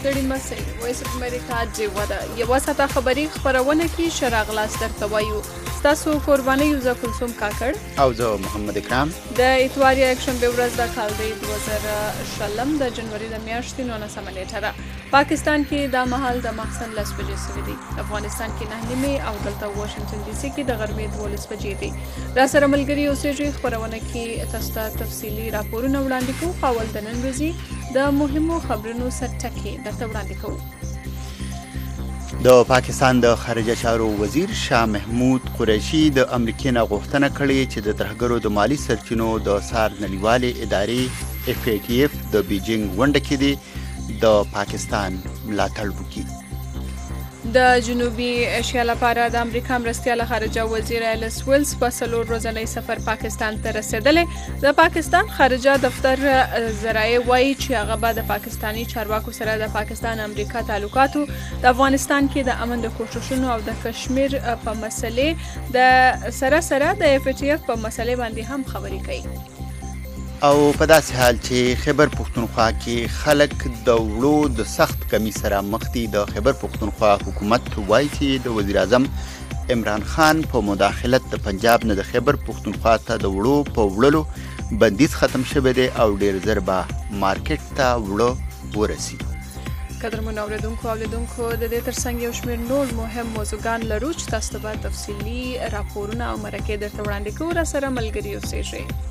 ستړي مسئ وایس اف امریکا جیوه ده یوه ساعته خبري خپرونه کې شراغ لاس درته وایو ستاسو قرباني یوزا کلثوم کاکړ او زه محمد اکرام د اتوار یکشنبه ورځ د کال د 2020 د جنوري د میاشتې 19 نیټه ده پاکستان کې د مهال د ماخستن 10 بجې سوي دي افغانستان کې 9 او دلته واشنگټن ډي سي کې د غرمې 12 بجې دي را سره ملګري اوسېږي خبرونه کې تاسو ته تفصيلي راپورونه وړاندې کوو اول د نن ورځې د مهمو خبرونو سرټکي درته وړاندې کوو د پاکستان د خارجه چارو وزیر شاه محمود قریشي د امریکا نه غوښتنه کړې چې د ترهګرو د مالی سرچینو د سار نړیوالې ادارې FATF د بیجینګ غونډه کې دي د پاکستان ملاتړ وکړي د جنوبي ایشیا لپاره د امریکا مرستیاله خارجه وزیر ایلس ویلز په 3 ورځنی سفر پاکستان ته رسیدلې د پاکستان خارجه دفتر ذرایع وایي چې هغه به د پاکستانی چارواکو سره د پاکستان امریکا تعلقاتو د افغانستان کې د امن د کوښښونو او د کشمیر په مسلې د سره د FATF په مسلې باندې هم خبرې کوي او په داسې حال چې خیبر پښتونخوا کې خلک د وړو د سخت کمی سره مخ دي د خیبر پښتونخوا حکومت وایي چې د وزیر اعظم عمران خان په مداخلت د پنجاب نه د خیبر پښتونخوا ته د وړو په وړلو بندیز ختم شوی دی او ډیر زر به مارکیټ ته وړو ورسي قدرمن اوریدونکو د دې ترڅنګ یو شمېر نور مهم موضوعګان لرو چې تاسو ته به تفصیلي راپورونه او مرکې درته وړاندې کوو را سره ملګري اوسئ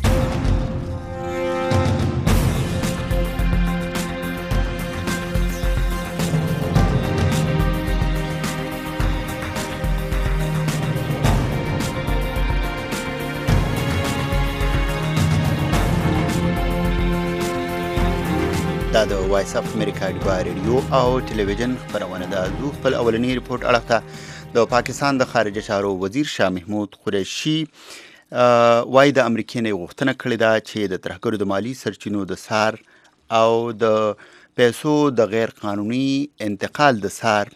دا د وایس اف امریکا رادیو او ټلویزیون خبرونه ده زه خپل اولنی ریپورت اړه د پاکستان د خارجه چارو وزیر شاه محمود قریشي وایي د امریکا نه غوښتنه کړې ده چې د ترهګرو د مالی سرچینو د سار او د پیسو د غیر قانوني انتقال د سار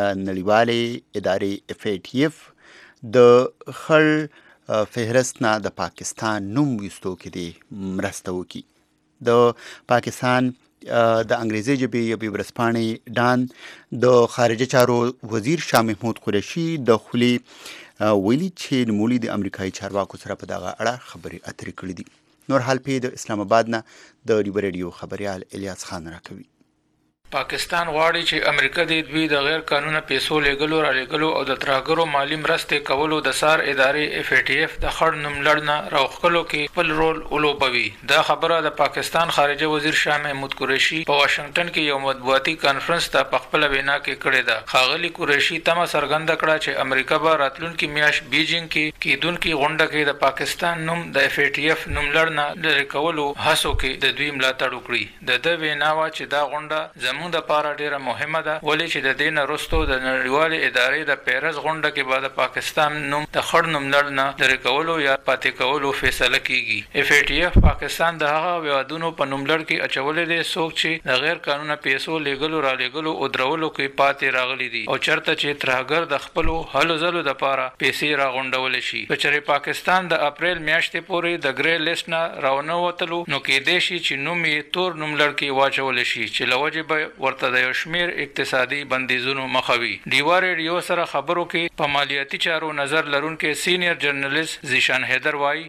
نړیوالې ادارې FATF د خړ فهرست نه د پاکستان نوم ویستو کې دي مرسته وکړي د پاکستان د انګریزي ژبې یوې ورځپاڼې ډان د خارجه چارو وزیر شاه محمود قریشي د خولي ویلي چې نوموړي د امریکایي چارواکو سره په دغه اړه خبرې اترې کړې دي نور حال په د اسلام آباد نه د ریډیو خبريال الیاس خان راکوي پاکستان غواړي چې امریکا د دوی د غیر قانوني پیسو لګلو را لګلو او د ترهګرو مالی مرستې کولو د سار ادارې FATF د خړ نوم لړنه راوخلو کې خپل رول ولوبوي دا خبره د پاکستان خارجه وزیر شاه محمود قریشي په واشنگټن کې یو مطبوعاتي کانفرنس ته په خپل وینا کې کړې ده خاغلی قریشي تمه څرګنده کړه چې امریکا به راتلونکي میاشت بیجینګ کې کیدونکو غونډه کې د پاکستان نوم د FATF نوم لړنه لري کولو هڅو کې د دوی ملاتړ وکړي د وینا وا چې دا غونډه زموږ د پاره ډیره مهمه ده ولې چې د دین وروسته د نړیوالې ادارې د پیرز غونډه کې بعد پاکستان نوم د خړ نوم لړنه لري کولو یا پاتې کولو فیصله کیږي FATF پاکستان د هغه ویادونو په نوم لړ کې اچولې دي څوک چې د غیر قانوني پیسو لګلو را لګلو او درولو کې پاتې راغلي دي او چرته چې ترهګر د خپل هلو زلو د پاره پیسې را غونډول شي چې پاکستان د اپریل میاشتې پورې د ګری لیست نه راونه وتلو نو کې د شي چې نوم یې تور نوم لړ کې واچول شي چې لوجب ورته د یو شمیر اقتصادي بندیزونو مخوي دیوا ریډیو سره خبرو کې په مالیاتي چارو نظر لرونکو سینیئر جرنالست زیشان حیدر وایي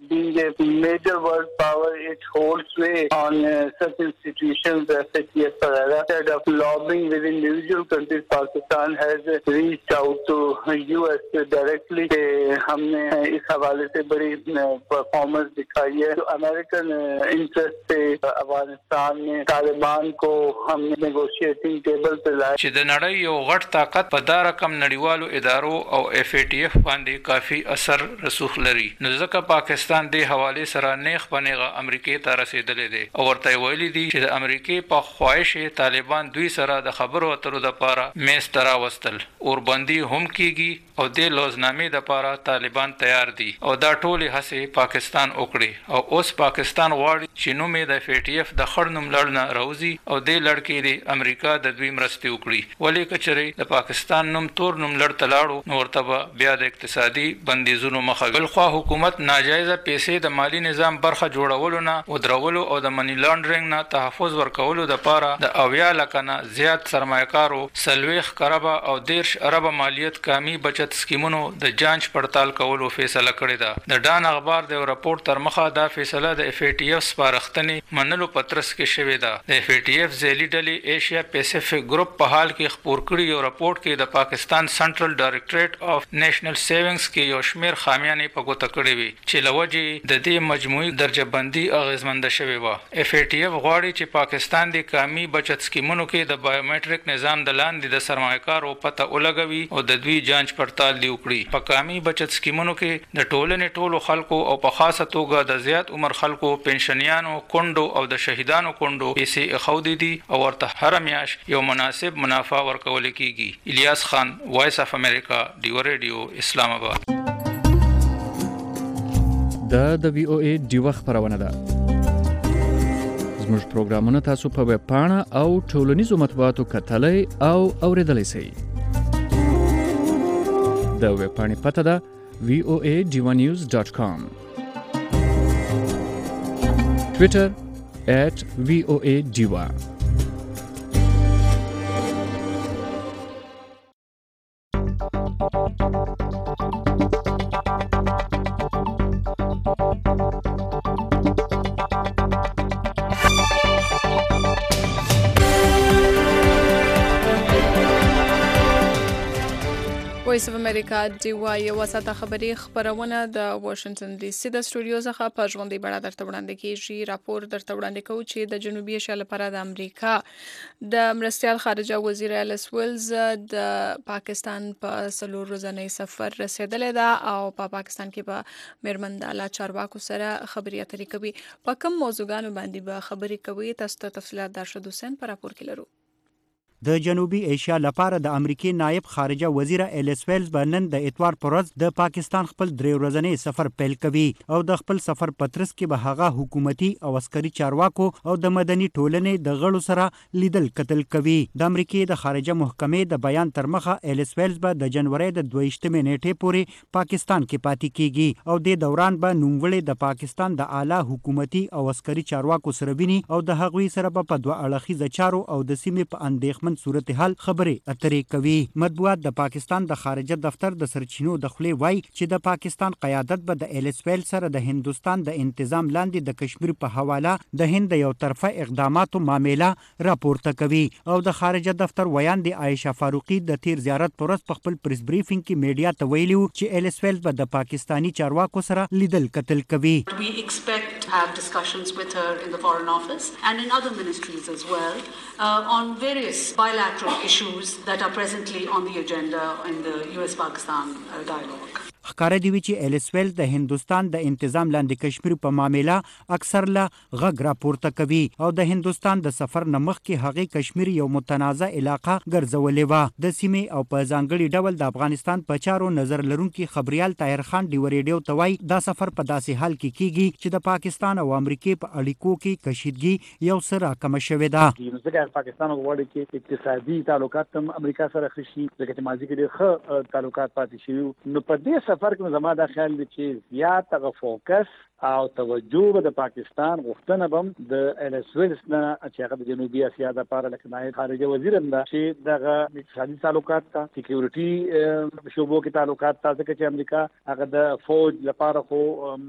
major world power it holds sway on such institutions as FATF instead of lobbying with individual countries Pakistan has reached out to US directly हमने इस हवाले से बड़ी परफॉर्मेंस दिखाई है तो अमेरिकन इंटरेस्ट से अफगानिस्तान में तालिबान को हमने नेगोशिएटिंग टेबल पे लाया چې د نړۍ یو غټ طاقت په دا رقم نړیوالو ادارو او FATF باندې کافي اثر رسوخ لري نو ځکه پاکستان د حواله سره نیخ بنېغه امریکای ته رسیدلې دي او ورته ویلي دي چې د امریکای په خواهش طالبان دوی سره د خبرو اترو د پاره میز ترا وستل اور بندي هم کیږي او د لوزنامې د پاره طالبان تیار دي او دا ټولې هڅې پاکستان وکړي او اوس پاکستان غواړي چې نومې د FATF د خړ نوم لړنه راوځي او د لړکې د امریکا د دوی مرستې وکړي. ولې کچري د پاکستان نوم تور نوم لړ تلاړو نو ورته بیا د اقتصادي بندیزونو مخه بل خو حکومت ناجایزه پیسې د مالی نظام برخه جوړولو نه ودرولو او د منی لانډرینګ نه تحفظ ورکولو د پاره د 80 لک نه زیات سرمایه‌کارو 40 کربه او 10 ارب مالیت کامی بچت سکیمونو د جانچ پړتال کولو فیصله کړې ده. د ډان اخبار د راپورټ تر مخه دا فیصله د اف ای ټی اف سپارښتنې منلو پترس کې شوې ده. د اف ای ټی اف ځلې ډلې ایشیا پیسفیک ګروپ په حال کې خبر کړی یو راپورټ کې د پاکستان سنټرل ډایریکټریټ اف نېشنل سیوینګز کې یو شمیر خامیانې په ګوته کړې وي چې لوجې د دې مجموعي درجه بندي اغیزمند شوی و. اف ای ټی اف غواړي چې پاکستان د کامی بچت سکیمونو کې د بایومټریک نظام د لاندې د سرمایه‌کارو پته ولګوي او د دوی جانچ پړتال دی وکړي. په کامی بچت سکیمونو کې د ټولنې ټولو خلکو او په خاصه توګه د زیات عمر خلکو پنشنیانو کونډو او د شهیدانو کونډو پیسې اخودي دي او ورته هر میاش یو مناسب منافع ورکول کیږي. الیاس خان، وایس اف امریکا، ډیو ریډیو، اسلام آباد. د وی او ای ډیو خبرونه ده. زموږ پروګرامونه تاسو په ویب پاڼه او ټولنیزو مطبوعاتو کتلای او اوریدلای شئ. د ویب پاڼې پته ده voanews.com. Twitter @voadiva. وایس اف امریکا ډیوا یو وساته خبري خبرونه د واشنگټن ډي سي د سټوډیو څخه په ژوندۍ بڼه درته وړاندې کیږي. راپور درته وړاندې کوو چې د جنوبي ایشیا لپاره د امریکا د مرستیال خارجه وزیر الیس ویلز د پاکستان په 4 ورځنی سفر رسیدلی ده او په پاکستان کې به میرمن د اعلی چارواکو سره خبرې اترې کوي. په کوم موضوعګانو باندې به خبرې کوي تاسو ته تفصیلات درشد حسین په راپور کې لرو. د جنوبي ایشیا لپاره د امریکای نائب خارجه وزیر الیس ویلز بنن د اتوار پر ورځ د پاکستان خپل 3 ورځنی سفر پیل کوي او د خپل سفر پترس کې به هغه حکومتي او عسکري چارواکو او د مدني ټولنې د غړو سره لیدل کتل کوي. د امریکای د خارجه محکمې د بیان تر مخه الیس ویلز به د جنوري د 22 نیټې پورې پاکستان کې پاتې کیږي او د دوران به نوموړي د پاکستان د اعلی حکومتي او عسکري چارواکو سره ویني او د هغوی سره په دوه اړخیزه چارو او د سیمې په اندېښمن صورتحال خبرې اترې کوي. مطبوعات د پاکستان د خارجه دفتر د سرچینو د خولې وایي چې د پاکستان قیادت به د الیس ویلز سره د هندوستان د انتظام لاندې د کشمیر په حواله د هند یو طرفه اقداماتو معاملې راپورته کوي او د خارجه دفتر ویان د عائشه فاروقي د تیر زیارت پر ورځ په خپل پریس بریفینګ کې میډیا ته ویلي چې الیس ویلز به د پاکستانی چارواکو سره لیدل کتل کوي. We expect to have discussions with her in the Foreign Office and in other ministries as well on various bilateral issues that are presently on the agenda in the US-Pakistan dialogue. ښکاره دی چې الیس ویلز د هندوستان د انتظام لاندې کشمیر په معاملې اکثر له غږ راپورته کوي او د هندوستان د سفر نه مخکې هغې کشمیر یو متنازع علاقه ګرځولې وه. د سیمې او په ځانګړي ډول د افغانستان په چارو نظر لرونکي خبريال طاهر خان ډیو ریډیو ته وایي دا سفر په داسې حال کې کیږي چې د پاکستان او امریکې په اړیکو کې کشیدګي یو څه راکمه شوې ده. ځکه پاکستان غواړي چې اقتصادي تعلقات هم امریکا سره ښه شي ځکه چې ماضي کې ډېر ښه تعلقات پاتې شوي. نو په دې سفر کې زما دا خیال دی چې زیات هغه فوکس او توجه به د پاکستان غوښتنه بم د الیس ویلز نه چې هغه د جنوبي اسیا د لپاره لکه نائب خارجه وزیر هم ده چې دغه اقتصادي تعلقات ته سکیورټي شوبو کې تعلقات ته ځکه چې امریکا هغه د فوج لپاره خو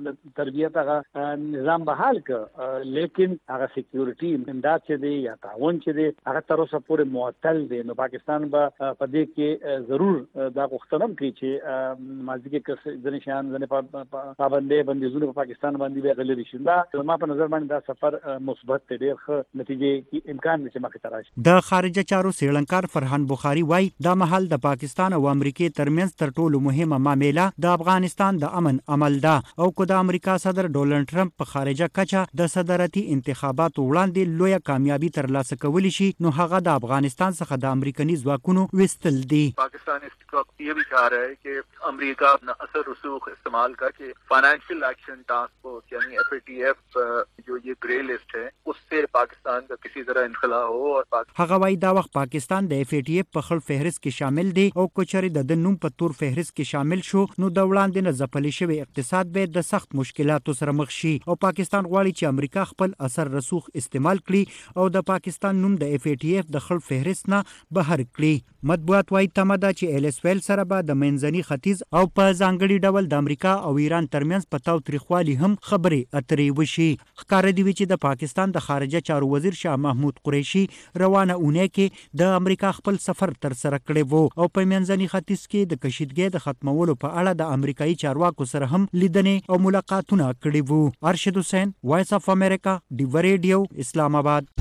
تربیت هغه نظام بحال ک لیکن هغه سکیورټي امداد چې دی یا تعاون چې دی هغه تر اوسه پورې معطل دی. نو پاکستان به په دې کې ضرور دا غوښتنه کوي چې ماضي کې ځنې شیان ځنې پابندۍ بندیزونه په پاکستان باندې به غلري شي. دا ما په نظر باندې دا سفر مثبت ډېر ښه نتیجې امکان لري چې مخې ته راشي. د خارجه چارو سیړنکار فرحان بخاری وایي دا مهال د پاکستان او امریکې ترمنځ تر ټولو مهمه معامله د افغانستان د امن عمل ده او کو د امریکا صدر ډونالد ټرمپ په خارجه کچه د صدارتي انتخاباتو وړاندې لویه کامیابی ترلاسه کولی شي نو هغه د افغانستان څخه د امریکایي ځواکونو وستل دي. पाकिस्तान इस वक्त ये भी चाह रहा है कि अमेरिका अपना असर रसूख इस्तेमाल करके फाइनेंशियल एक्शन टास्क पासपोर्ट यानी FATF जो ये ग्रे लिस्ट है उससे पाकिस्तान का किसी तरह इनखला हो और هغه وايي دا وخت پاکستان د FATF په خړ فهرست کې شامل دی او کچري د نوم په تور فهرست کې شامل شو نو د وړاندې نه ځپلې شوی اقتصاد به د سخت مشکلاتو سره مخ شي او پاکستان غواړي چې امریکا خپل اثر رسوخ استعمال کړي او د پاکستان نوم د FATF د خړ فهرست نه بهر کړي. مطبوعات وايي تمه ده چې ایلسویل سره به د منځني ختیځ او په ځانګړي ډول د امریکا او ایران ترمنځ په تاو تریخوالي هم خبرې اترې وشي. ښکاره دی چې د پاکستان د خارجه چارو وزیر شاه محمود قریشي روانه اونۍ کې د امریکا خپل سفر تر سره کړی وو او په منځني ختیځ کې د کشیدګۍ د ختمولو په اړه د امریکایي چارواکو سره هم لیدنې او ملاقاتونه کړي وو. ارشد حسین، وایس اف امریکا، ډیو ریډیو، اسلام آباد.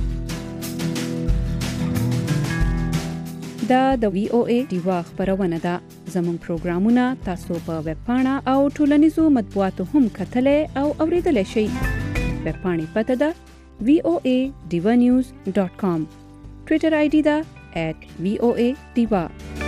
دا د VOA ډیوا خبرونه ده. زموږ پروګرامونه تاسو په ویب پاڼه او ټولنیزو مطبوعاتو هم کتلای او اوریدلای شئ. ویب پاڼې پته ده voadivanews.com. ټویټر ID ده @voadiva.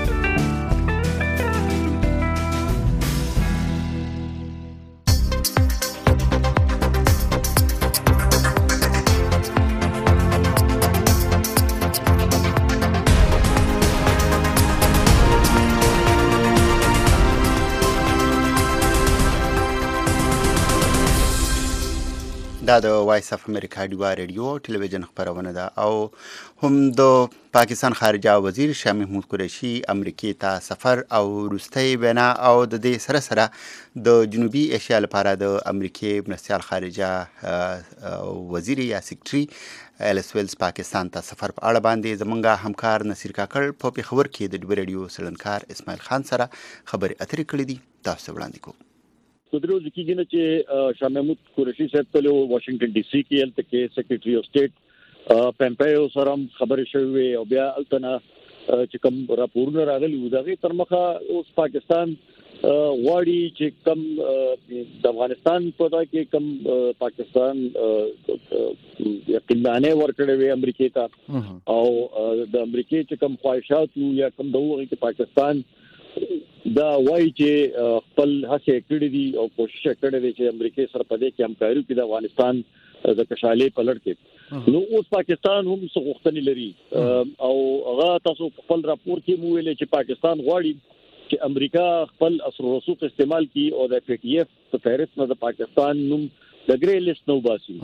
دا د وایس اف امریکا ډیوا ریډیو ټلویزیون خبرونه ده او هم د پاکستان خارجه وزیر شاه محمود قریشي امریکای ته سفر او روستي وینا او د دې سره سره د جنوبي ایشیا لپاره د امریکای مرستیال خارجه وزیر یا سیکریټري ایلسویلز پاکستان ته سفر په اړه باندې زمونږ همکار نصیر کاکړ په پیښور کې د ډیوا ریډیو سلنکار اسماعیل خان سره خبرې اترې کړې دي. تاسو وړاندې کوو. قدرو ذکیږي نه چې شاه محمود قریشي صاحب ته واشنگټن ډي سي کې الته کې سیکریټري اف سٹیټ پمپیو سره خبرې شوې او بیا التنا چې کوم راپورونه راغلي و دغه تر مخه اوس پاکستان غواړي چې کوم د افغانستان په دا کې کوم پاکستان یقینانه ورکړي وي امریکای ته او د امریکای چې کوم خواهشات یا کوم دغه کې پاکستان دا وایي چې خپل هڅه کړې دي او کوشش کړې دي چې امریکای سره په دې کې همکاري وکړي د افغانستان د کشالې په لړ کې. نو اوس پاکستان هم څه غوښتنې لري او هغه تاسو خپل راپور کې مو ویلې چې پاکستان غواړي چې امریکا خپل اثر رسوخ استعمال کړي او د FATF په فهرست نه د پاکستان نوم د ګری لیست نو باسي.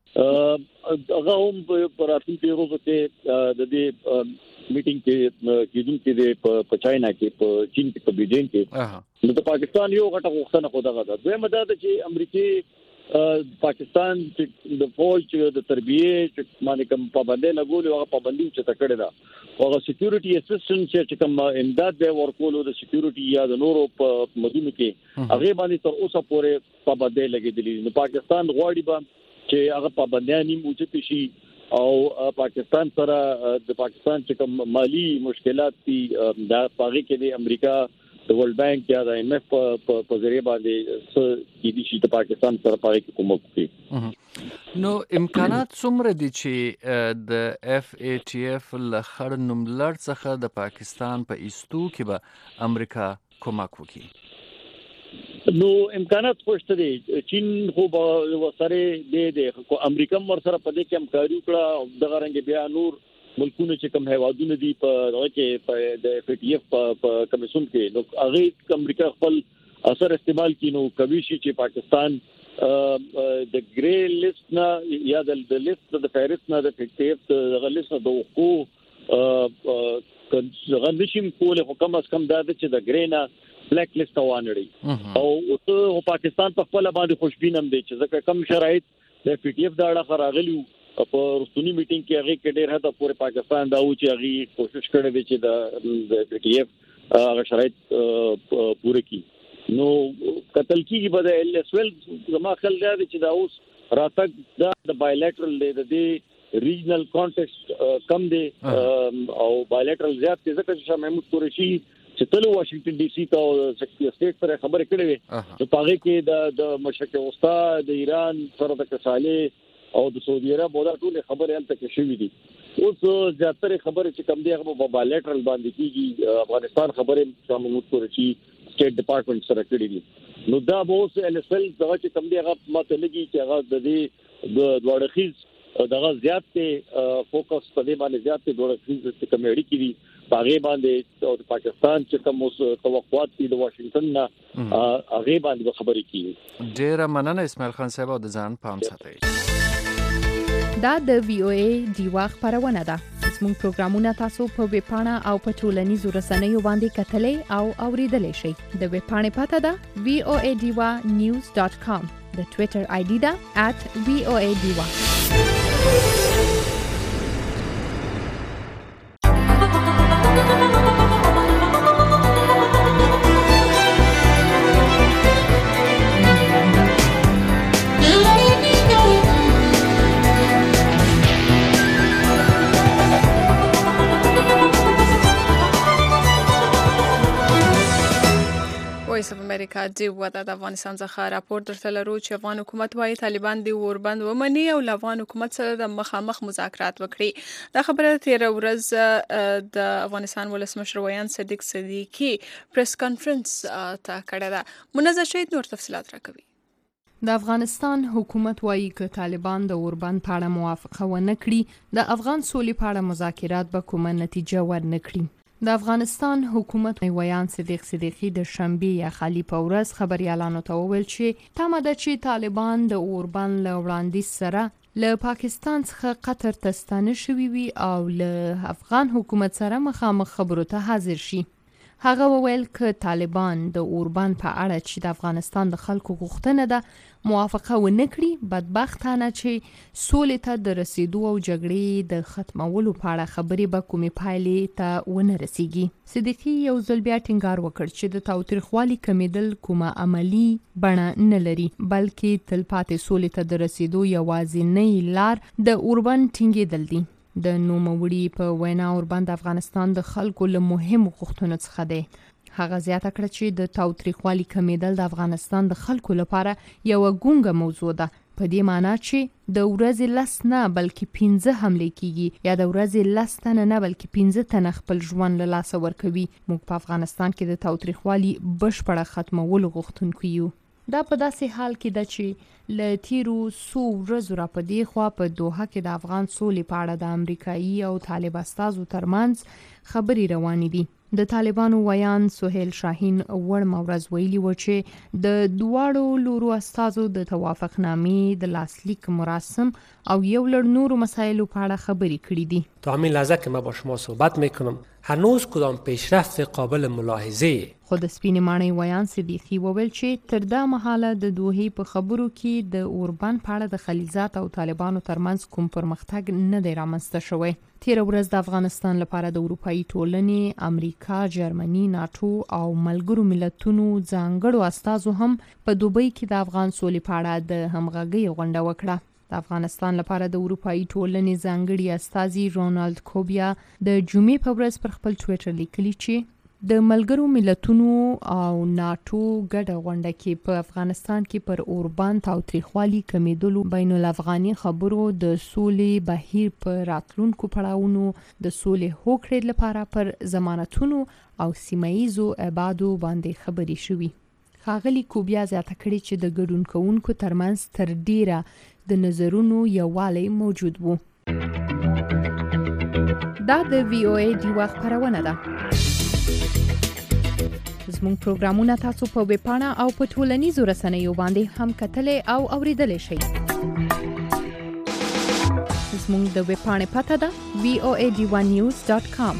هغه هم په راتلونکي ورځو کې د دې میټینګ کې کېدونکې د په چاینا کې په چین کې په بیجینګ کې نو د پاکستان یو غټه غوښتنه خو دغه ده. دویمه دا ده چې امریکای پاکستان د فوج د تربیه چې باندې کوم پابندۍ لګولې هغه پابندۍ چې تکړه ده هغه سکیورټي اسسټنټ چې کوم امداد به ورکول د سکیورټي یا د نورو په مدونو کې هغه باندې تر اوسه پورې پابندۍ لګېدلې. نو پاکستان غواړي چې هغه پابندۍ موجود شي او پاکستان سره د پاکستان چې کوم مالی مشکلات دي دا پاغي کې د امریکا د ورلد بانک یا د IMF په ذریعہ باندې چې د شي د پاکستان سره پاغي کې کوم کوي. نو امکانات څومره دي چې د FATF لخر نوم لړ څخه د پاکستان په ایستو کې به امریکا کومک وکړي؟ نو امکانات خوشته دي. چین خو وسره دی خو امریکا ور سره په دې کې همکاري وکړه او دغه رنګ بیا نور ملکونه چې کوم هیوادونه دي په دغه کې د FATF په کمیسون کې نو هغه امریکا خپل اثر استعمال کینو کوي چې پاکستان د ګری لیست نه یا د لیست د فهرست نه د FATF دغه لیست د حقوق غنشم کوله حکم اس کم دا چې د ګری نه بلیک لیست وانړي او پاکستان په خپل باندې خوشبینم دی چې ځکه کم شرایط د FATF دا اړه راغلیو په رستونی میټینګ کې هغه کې ډېر هدا پورې پاکستان دا و چې هغه کوشش کړی دی چې د FATF هغه شرایط پوره کړي. نو قتل کیږي به د ایلسویل زما خل دی چې دا اوس راتګ د بایلیټرل دی د ریجنل کانټیکست کم دی او بایلیټرل زیات دی ځکه چې محمود قریشي چې تل واشنگټن ډي سي ته سیکریټري سټیټ سره خبرې کړې وي چې پاغه کې د مشرق وسطا د ایران سره د کسالې او د سعودي عرب ودا ټول خبرې الته کې شوې دي. اوس زیاتره خبره چې کوم دی هغه په بایلیټرل باندې کیږي. افغانستان خبره چې موږ کوي سټیټ ډپارټمنټ سره کړی دي نو دا به اوس LSL دغه چې کوم دی هغه ماته لګي چې هغه د دې د دوړخیز دغه زیات ته فوکس په دې باندې زیات ته دوړخیز چې کمیډي کړي هغه باندې او پاکستان چې کوم اوس توقعات دي د واشنگټن نه هغه باندې خبرې کیږي. ډیر مننه اسماعیل خان صاحب او د ځان پام ساتئ. دا د VOA دیوا خبرونه ده. زموږ پروګرامونه تاسو په ویب پاڼه او په ټولنیزو رسنیو باندې کتلای او اوریدلای شئ. د ویب پاڼې پته ده voadiwa.news.com. د ټوئیټر ID ده @voadiwa. وایس اف امریکا دی ودا د افغانستان څخه راپور درته لرو چې افغان حکومت وايي طالبان دی اوربند ومني او افغان حکومت سره د مخامخ مذاکرات وکړي. دا خبره تیر ورځ د افغانستان ولسمشر ویان صدیق صدیقی پریس کانفرنس ته کړه ده. منزه شهید نور تفصيلات راکوي. د افغانستان حکومت وايي چې طالبان د اوربند په اړه موافقه ونه کړي د افغان سولې په اړه مذاکرات به کومه نتیجه ورنه کړي. د افغانستان حکومت ویان صدیق صدیقی د شنبه یا خالی په ورځ خبريالانو ته وویل چې تمه ده چې طالبان د اوربند له وړاندیز سره له پاکستان څخه قطر ته ستانه شوي وي او له افغان حکومت سره مخامخ خبرو ته حاضر شي. هغه وویل چې طالبان د اوربند په اړه چې د افغانستان د خلکو غوښتنه ده موافقه ونه کړي بدبختانه چې سولې ته د رسیدو او جګړې د ختمولو په اړه خبرې به کومې پایلې ته ونه رسیږي. صدیقی یو ځل بیا ټینګار وکړ چې د تاوتریخوالي کمیدل کومه عملی بڼه نه لري بلکې تلپاتې سولې ته د رسیدو یوازینۍ لار د اوربند ټینګېدل دي. د نوموړي په وینا اوربند افغانستان د خلکو له مهمو غوښتنو څخه دی. هغه زیاته کړه چې د تاوتریخوالي کمیدل د افغانستان د خلکو لپاره یو ګونګه موضوع ده په دې معنی چې د ورځې لس نه بلکې 15 حمله کیږي یا د ورځې لس تنه نه بلکې 15 تنه خپل ژوند له لاسه ورکوي. موږ په افغانستان کې د تاوتریخوالي بشپړه ختمولو غوښتونکو یو. دا په داسې حال کې ده چې له تیرو څو ورځو را په دې خوا په دوحه کې د افغان سولې په اړه د امریکایي او طالب استازو ترمنځ خبرې روانې دي. د طالبانو ویان سهیل شاهین ورمه ورځ ویلي و چې د دواړو لورو استازو د توافقنامې د لاسلیک مراسم او یو لړ نورو مسایلو په اړه خبرې کړې دي. تا همین لحظه که من با شما صحبت میکنم هنوز کدام پیشرفت قابل ملاحظه. خود سپینې ماڼۍ ویان صدیقی وویل چې تر دا مهاله د دوحې په خبرو کې د اوربند په اړه د خلیلزاد او طالبانو ترمنځ کوم پرمختګ نه دی رامنځته شوی. تیر ورځ د افغانستان لپاره د اروپאי ټولنې، امریکا، جرمني، ناتو او ملګرو ملتونو ځانګړو استازو هم په دوبۍ کې د افغان سولې په اړه د همغږۍ غونډه وکړه. د افغانستان لپاره د اروپאי ټولنې ځانګړي استازي رونالد کوبیا د جمعې په ورځ پر خپل ټوئیټر لیکلي چې د ملګرو ملتونو او ناتو ګډه غونډه کې په افغانستان کې پر اوربند تاوتریخوالي کمیدلو بین الافغاني خبرو د سولې بهیر په راتلونکو پړاوونو د سولې هوکړې لپاره پر ضمانتونو او سیمایي ابعادو باندې خبرې شوې. ښاغلي کوبیا زیاته کړې چې د ګډون کوونکو ترمنځ تر ډیره د نظرونو یووالی موجود وو. دا د VOA دیوا خبرونه ده. زموږ پروګرامونه تاسو په ویب پاڼه او په ټولنیزو رسنیو باندې هم کتلای او اوریدلای شئ. زموږ د ویب پاڼې پته ده voadiwa.news.com.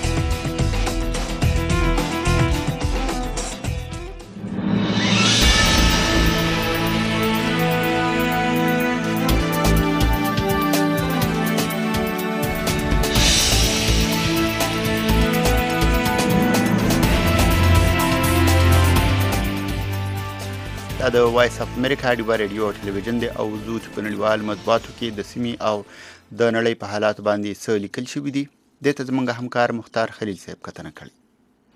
د وایس اف امریکا ډیوا ریډیو او ټلویزیون دی او زو چې په نړیوال مطبوعاتو کې د سیمې او د نړۍ په حالات باندې څه لیکل شوي دي. دې ته زموږ همکار مختار خلیل صاحب کتنه کړې.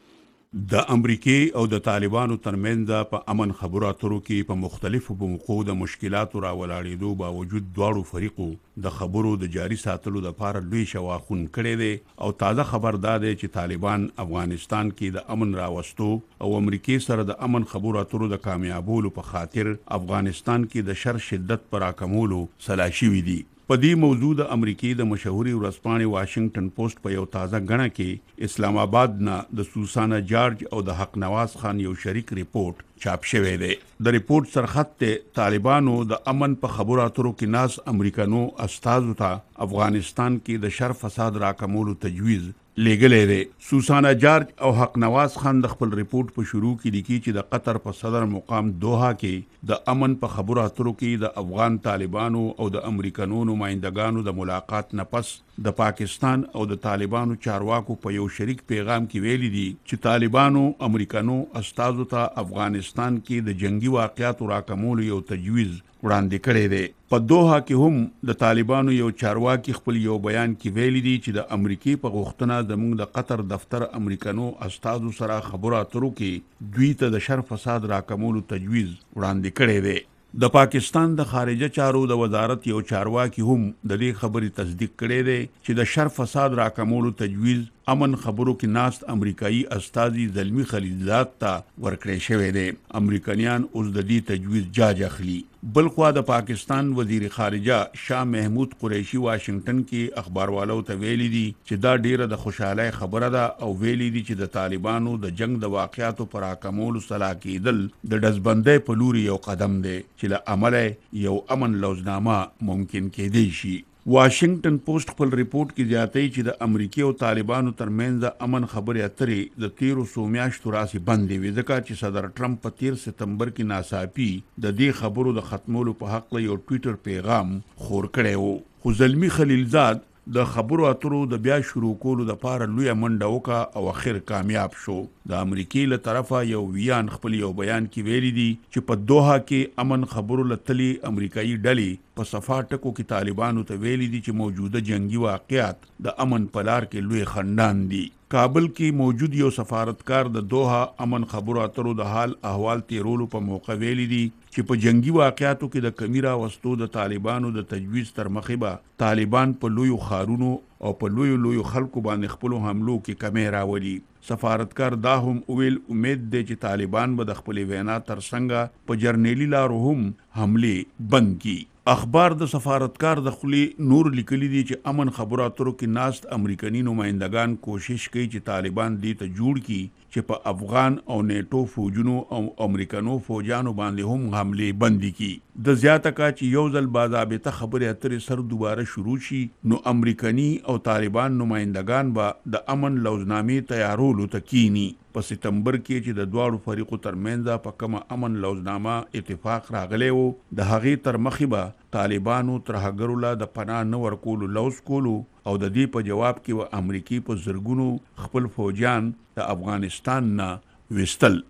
د امریکای او د طالبانو ترمنځ په امن خبرو اترو کې په مختلفو موقعو د مشکلاتو راولاړېدو باوجود دواړو فریقو د خبرو د جاري ساتلو لپاره لوی شواخون کړی دی او تازه خبر دا دی چې طالبان افغانستان کې د امن راوستو او امریکای سره د امن خبرو اترو د کامیابولو په خاطر افغانستان کې د شر شدت پر راکمولو سلا شوي دي. په دې موضوع د امریکای د مشهوري ورځپاڼې واشنگټن پوسټ په یو تازه غڼه کې اسلام آباد نه د سوسانا جارج او د حق نواز خان یو شریک ریپورت چاپ شوی دی. د ریپورت سرخط ته طالبانو د امن په خبرو اترو کې ناس امریکانو استازو ته افغانستان کې د شر فساد راکمولو تجویز لګلې دی. سوسانا جارج او حق نواز خان د خپل ریپورت په شروع کې لیکي چې د قطر په صدر مقام دوحه کې د امن په خبرو اترو کې د افغان طالبانو او د امریکانو نمائندګانو د ملاقات نه پس د پاکستان او د طالبانو چارواکو په یو شریک پیغام کې ویلي دي چې طالبانو امریکانو استازو ته افغانستان کې د جنگي واقعاتو راکمولو یو تجویز وړاندې کړی دی. په دوحه کې هم د طالبانو یو چارواکي خپل یو بیان کې ویلي دي چې د امریکای په غوښتنه زموږ د قطر دفتر امریکانو استازو سره خبرو اترو کې دوی ته د شر فساد راکمولو تجویز وړاندې کړی دی. د پاکستان د خارجه چارو د وزارت یو چارواکي هم د دې خبرې تصدیق کړی دی چې د شر فساد راکمولو تجویز امن خبرو کې ناست امریکایي استازي زلمی خلیلزاد ته ورکړی شوی دی. امریکایان اوس د دې تجویز جاج اخلي. بلخوا د پاکستان وزیر خارجه شاه محمود قریشي واشنگټن کې اخباروالو ته ویلي دي چې دا ډیره د خوشحالۍ خبره ده او ویلي دي چې د طالبانو د جنگ د واقعاتو پر راکمولو سلا کېدل د ډزبندۍ په لوري یو قدم دی چې له امله یو امن لوزنامه ممکن کېدی شي. واشنگټن پوسټ خپل ریپورت کې زیاتوي چې د امریکای او طالبانو ترمنځ امن خبرې اترې د 1300 میاشتو راسي بندې وي ځکه چې صدر ټرمپ په 13 سپتمبر کې ناڅاپي د دې خبرو د ختمولو په حق له یو ټویټر پیغام خور کړی وو. خو زلمی خلیلزاد د خبرو اترو د بیا شروع کولو د پاره لوی منډه وکړه او اخر کامیاب شو. د امریکای له طرفه یو ویان خپل یو بیان کې ویلي دي چې په دوحه کې امن خبرو لتلی امریکایي ډلې په صفا ټکو کې طالبانو ته ویلي دي چې موجوده جنگي واقعات د امن پلار کې لوی خندان دي. کابل کې موجود یو سفارتکار د دوحه امن خبرو اترو د حال احوال تیرولو په موقع ویلي دي چې په جنگي واقعاتو کې د کمیرا وستو د طالبانو د تجویز تر مخې به طالبان په لویو خارونو او په لویو خلکو باندې خپل حملو کې کمی راولي. سفارتکار دا هم ویل امید دی چې طالبان به د خپل وینا ترڅنګ په جرنیلی لارو هم حمله بند کی. اخبار د سفارتکار د خلی نور لیکلی دي چې امن خبرو اترو کې ناست امریکایي نمائندگان کوشش کوي چې طالبان دې ته جوړ کی چې په افغان او نیټو فوجونو او امریکانو فوجانو باندې هم حمله بندي کی. د زیاته کا چې یو ځل باضابطه خبرې اترې سر دوباره شروع شي نو امریکایي او طالبان نمائندگان به د امن لوزنامې تیارولو تکینی. په سپتمبر کې چې د دواړو فریقو ترمنځ په کومه امن لوزنامه اتفاق راغلی وو د هغې تر مخې به طالبانو ترهګرو له د پناه نه ورکولو لوز کولو او د دې په جواب کې و امریکای په زرګونو خپل فوجیان د افغانستان نه وستل.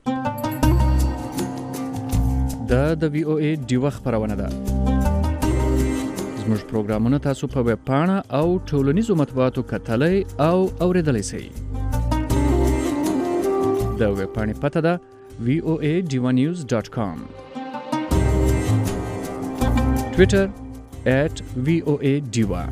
د وی او ای ډیوه خبرونه ده. زموږ پروګرامونه تاسو په ویب پاڼه او ټولنیزو مطبوعاتو کتلای او اوریدلای شئ. د ویب پاڼې پته ده voadivanews.com. Twitter @voadiva.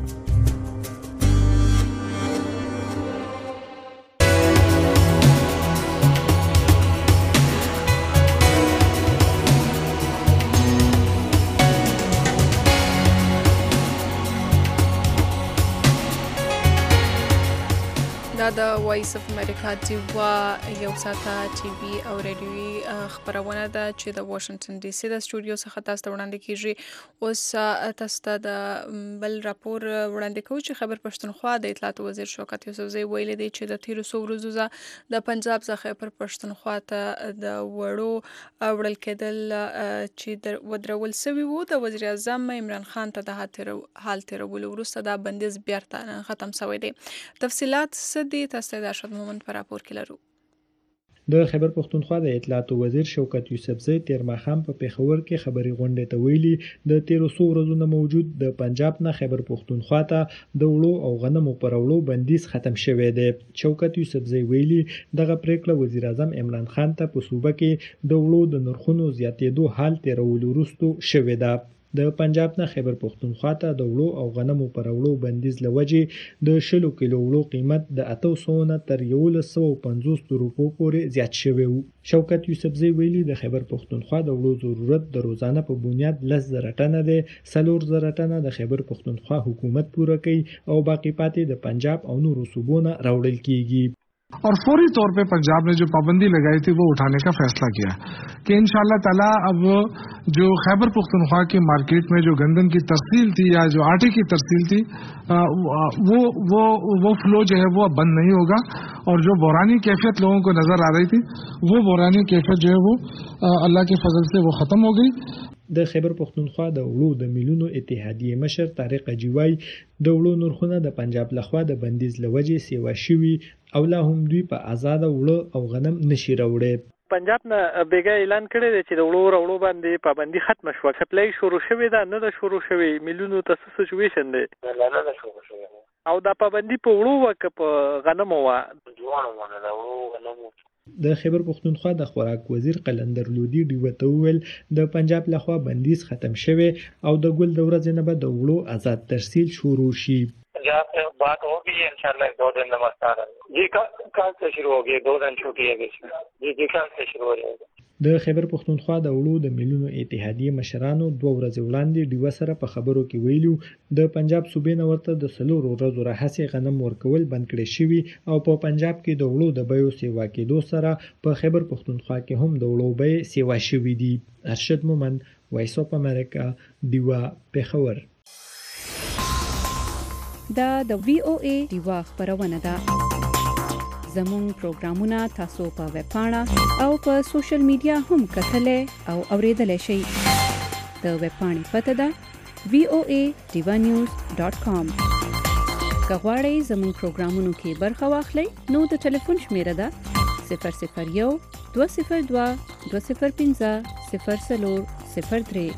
د وایس اف امریکا دیوا یو ساته ټي وي او رادیوي خبرونه ده چې د واشنگټن ډي سي د سټوډیو څخه تاسو ته وړاندې کیږي. اوس تاسو ته د بل راپور وړاندې کوم چې خبر پښتونخوا د اطلاعات وزیر شوکت یوسفزئی ویلي دی چې د 1300 ورځو د پنجاب څخه پر پښتونخوا ته د وړو وړل کېدل چې ودرول سوي وو د وزیر اعظم عمران خان ته د حال تیرولو وروسته دا بندیز بیرته ختم شوی دی. تفصيلات سدي تاسو د ارشد مومند پر راپور کې لرو. د خیبر پختونخوا د اطلاعات وزیر شوکت یوسفزی تیر ماښام په پیښور کې خبري غونډه ته ویلي د 1300 ورځې موجود د پنجاب نه خیبر پختونخوا ته د وړو او غنمو پر وړو بندیز ختم شوی دی. شوکت یوسفزی ویلي دغه پریکړه وزیر اعظم عمران خان ته په صوبه کې د وړو د نرخونو زیاتېدو حال تیرولو وروسته شوې ده. د پنجاب نه خیبر پختونخوا ته د وړو او غنمو پر وړو بندیز لوجې د 10 کیلو وړو قیمت د 800 نه تر 1150 روپو پورې زیات شوی و. شوکت یوسفزی ویلي د خیبر پختونخوا د وړو ضرورت د روزانه په بنیاد 10,000 ټنه دی. 4,000 ټنه د خیبر پختونخوا حکومت پوره کوي او باقی پاتې د پنجاب او نورو صوبو نه راوړل کیږي. और फौरी तौर पे पंजाब ने जो पाबंदी लगाई थी वो उठाने का फैसला किया कि इंशाअल्लाह ताला अब जो खैबर पुख्तनख्वा की मार्केट में जो गंदम की तरसील थी या जो आटे की तरसील थी वो फ्लो जो है वो अब बंद नहीं होगा और जो बहरानी कैफियत लोगों को नजर आ रही थी वो बहरानी कैफियत जो है वो अल्लाह के फजल से वो खत्म हो गई. د خیبر پختونخوا د وړو د میلونو اتحادیه مشر طارق اجیوای د وړو نرخونه د پنجاب لخوا د بندیز لوجې سیوا شوي او لا هم دوی په آزاد وړو او غنم نشي راوړي. پنجاب نه بیګا اعلان کړی دی چې د وړو باندې پابندي ختم شوه. سپلای شروع شوې ده نه ده شروع شوې میلونو ته سچويشن دی نه ده شروع شوې او دا پابندي په وړو وک په غنمو وا دوه نه دا وړو غنمو. د خیبر پختونخوا د خوراک وزیر قلندر لودي ډیوته ویل د پنجاب لخوا بندیز ختم شوه او د ګل د ورځې نه بعد د وړو آزاد ترسیل شروع شي. पंजाब से बात होगी इंशाल्लाह 2 दिन नमस्कार जी कल से शुरू होगी 2 दिन छुट्टी है जी कल से शुरू हो जाएगा. د خیبر پختونخوا د وړو د میلونو اتحادیه مشرانو 2 ورځې وړاندې ډیوه سره په خبرو کې ویلو د پنجاب صوبې نه ورته د 4 ورځو راهسې غنم ورکول بند کړي شوی او په پنجاب کې د وړو د بیو سیوا کېدو سره په خیبر پختونخوا کې هم د وړو بیې سیوا شوی دي. ارشد مومند، وایس اف امریکا، ډیوه، پیښور. دا د وی او ای ډیوه خبرونه ده. زموږ پروګرامونه تاسو په ویب پاڼه او په سوشل میډیا هم کتلای او اوریدلای شئ. د ویب پاڼې پته ده voanews.com. که غواړئ زموږ پروګرامونو کې برخه واخلئ نو د ټلیفون شمیره ده 001 202 205 0403.